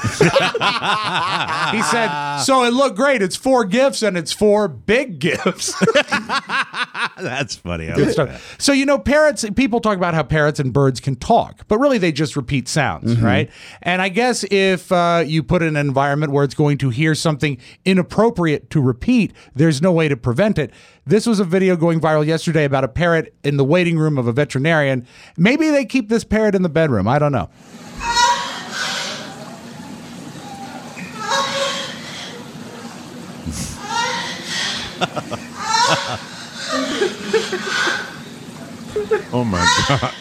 said, so it looked great. It's 4 gifts and it's 4 big gifts. That's funny. I Good like stuff. that. So, parrots, people talk about how parrots and birds can talk, but really they just repeat sounds, right? And I guess if you put in an environment where it's going to hear something inappropriate to repeat, there's no way to prevent it. This was a video going viral yesterday about a parrot in the waiting room of a veterinarian. Maybe they keep this parrot in the bedroom. I don't know. Oh my God.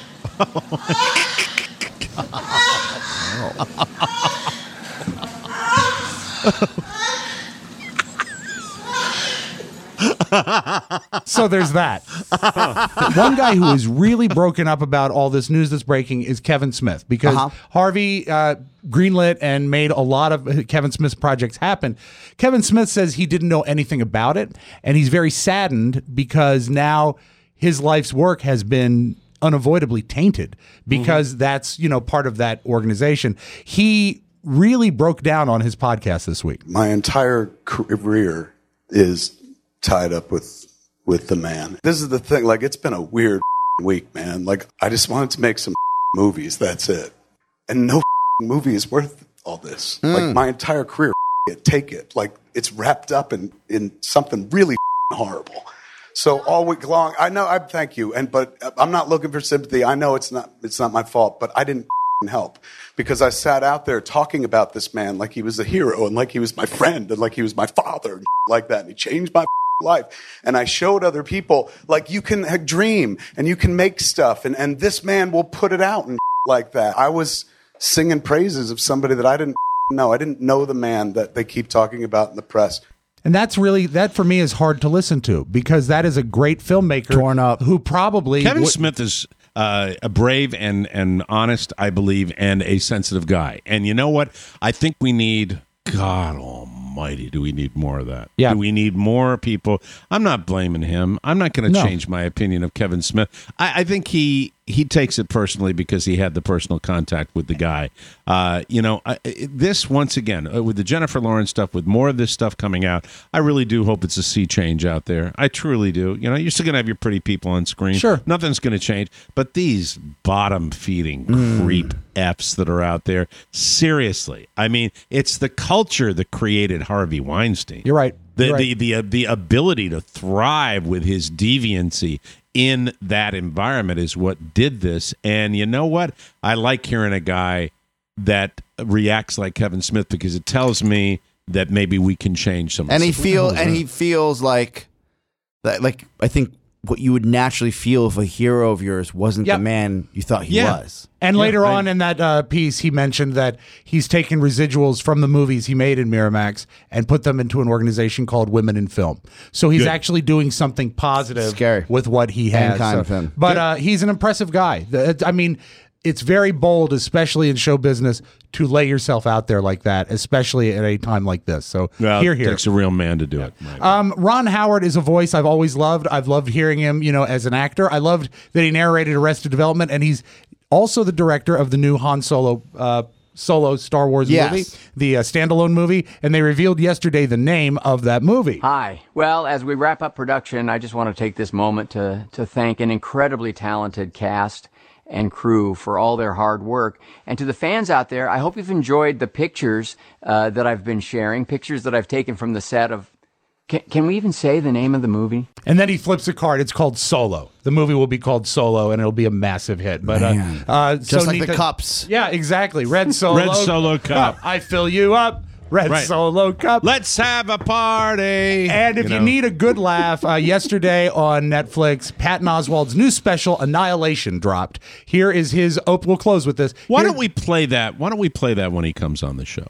So there's that. One guy who is really broken up about all this news that's breaking is Kevin Smith, because Harvey greenlit and made a lot of Kevin Smith's projects happen. Kevin Smith says he didn't know anything about it, and he's very saddened because now his life's work has been unavoidably tainted because that's, part of that organization. He really broke down on his podcast this week. My entire career is tied up with the man. This is the thing. Like, it's been a weird week, man. Like, I just wanted to make some movies. That's it. And no movie is worth all this. Like, my entire career, take it. Like, it's wrapped up in something really horrible. So all week long, I know, thank you. But I'm not looking for sympathy. I know it's not my fault, but I didn't help because I sat out there talking about this man like he was a hero and like he was my friend and like he was my father and like that. And he changed my life. And I showed other people, like, you can dream and you can make stuff and this man will put it out and like that. I was singing praises of somebody that I didn't know. I didn't know the man that they keep talking about in the press. And that for me is hard to listen to because that is a great filmmaker torn up who probably Kevin Smith is a brave and honest, I believe, and a sensitive guy. And you know what? I think we need, God almighty, do we need more of that? Yeah. Do we need more people? I'm not blaming him. I'm not going to change my opinion of Kevin Smith. I think he takes it personally because he had the personal contact with the guy. This, once again, with the Jennifer Lawrence stuff, with more of this stuff coming out, I really do hope it's a sea change out there. I truly do. You're still going to have your pretty people on screen. Sure. Nothing's going to change. But these bottom-feeding creep Fs that are out there, seriously. I mean, it's the culture that created Harvey Weinstein. You're right. The ability to thrive with his deviancy in that environment is what did this. And you know what? I like hearing a guy that reacts like Kevin Smith because it tells me that maybe we can change some. And he feels like that. Like, I think what you would naturally feel if a hero of yours wasn't the man you thought he was. And later on in that piece, he mentioned that he's taken residuals from the movies he made in Miramax and put them into an organization called Women in Film. So he's actually doing something positive with what he has. Kind of him. But he's an impressive guy. I mean, it's very bold, especially in show business, to lay yourself out there like that, especially at a time like this. So here. It takes a real man to do it. Ron Howard is a voice I've always loved. I've loved hearing him, as an actor. I loved that he narrated Arrested Development, and he's also the director of the new Han Solo Star Wars movie, the standalone movie, and they revealed yesterday the name of that movie. Hi. Well, as we wrap up production, I just want to take this moment to thank an incredibly talented cast and crew for all their hard work. And to the fans out there, I hope you've enjoyed the pictures that I've been sharing, pictures that I've taken from the set of... Can we even say the name of the movie? And then he flips a card. It's called Solo. The movie will be called Solo, and it'll be a massive hit. But just so like the cups. Yeah, exactly. Red Solo. Red Solo Cup. I fill you up. Red Solo Cup. Let's have a party. And if you need a good laugh, yesterday on Netflix, Patton Oswalt's new special, Annihilation, dropped. Here is his. We'll close with this. Why don't we play that? Why don't we play that when he comes on the show?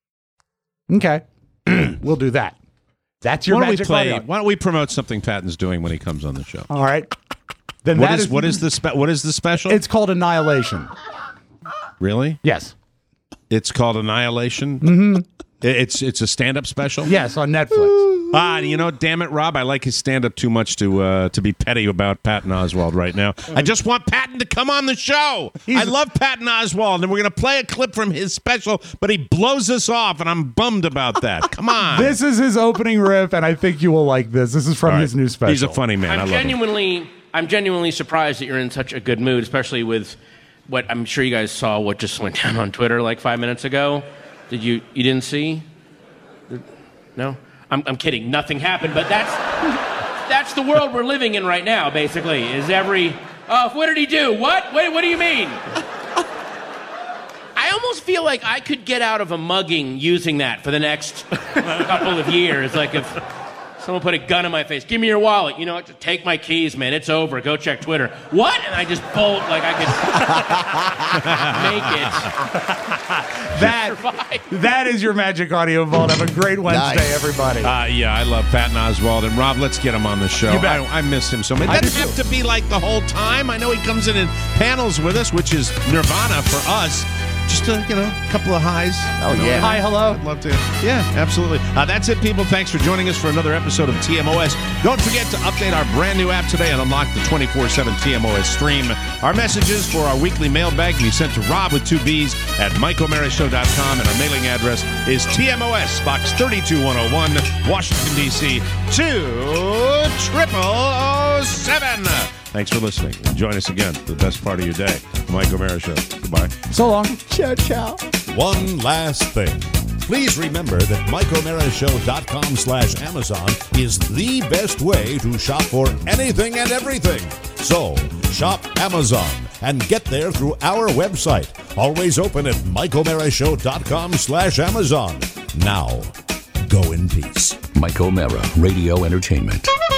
Okay, we'll do that. That's your magic play. Why don't we promote something Patton's doing when he comes on the show? All right. Then what is the special? It's called Annihilation. Really? Yes. It's called Annihilation. Mm-hmm. It's a stand-up special. Yes, on Netflix. You know, damn it, Rob, I like his stand-up too much to be petty about Patton Oswalt right now. I just want Patton to come on the show. I love Patton Oswalt, and we're going to play a clip from his special, but he blows us off, and I'm bummed about that. Come on. This is his opening riff, and I think you will like this. This is from his new special. He's a funny man. I'm genuinely surprised that you're in such a good mood, especially with what I'm sure you guys saw what just went down on Twitter like 5 minutes ago. You didn't see? No? I'm kidding. Nothing happened, but that's the world we're living in right now, basically, is what did he do? What do you mean? I almost feel like I could get out of a mugging using that for the next couple of years. Like if someone put a gun in my face, give me your wallet. You know what? Just take my keys, man. It's over. Go check Twitter. What? And I just bolt like I could make it. That is your Magic Audio Vault. Have a great Wednesday, everybody. Yeah, I love Patton Oswalt. And Rob, let's get him on the show. You bet. I miss him so much. It doesn't have to be like the whole time. I know he comes in panels with us, which is nirvana for us. Just a couple of highs. Oh, yeah. Hi, hello. I'd love to. Yeah, absolutely. That's it, people. Thanks for joining us for another episode of TMOS. Don't forget to update our brand new app today and unlock the 24/7 TMOS stream. Our messages for our weekly mailbag can be sent to Rob with 2 B's at MikeO'MaraShow.com, and our mailing address is TMOS, Box 32101, Washington, D.C. 20007. Thanks for listening. Join us again for the best part of your day. The Mike O'Mara Show. Goodbye. So long. Ciao, ciao. One last thing. Please remember that MikeO'MaraShow.com/Amazon is the best way to shop for anything and everything. So, shop Amazon and get there through our website. Always open at MikeO'MaraShow.com/Amazon. Now, go in peace. Mike O'Mara, Radio Entertainment.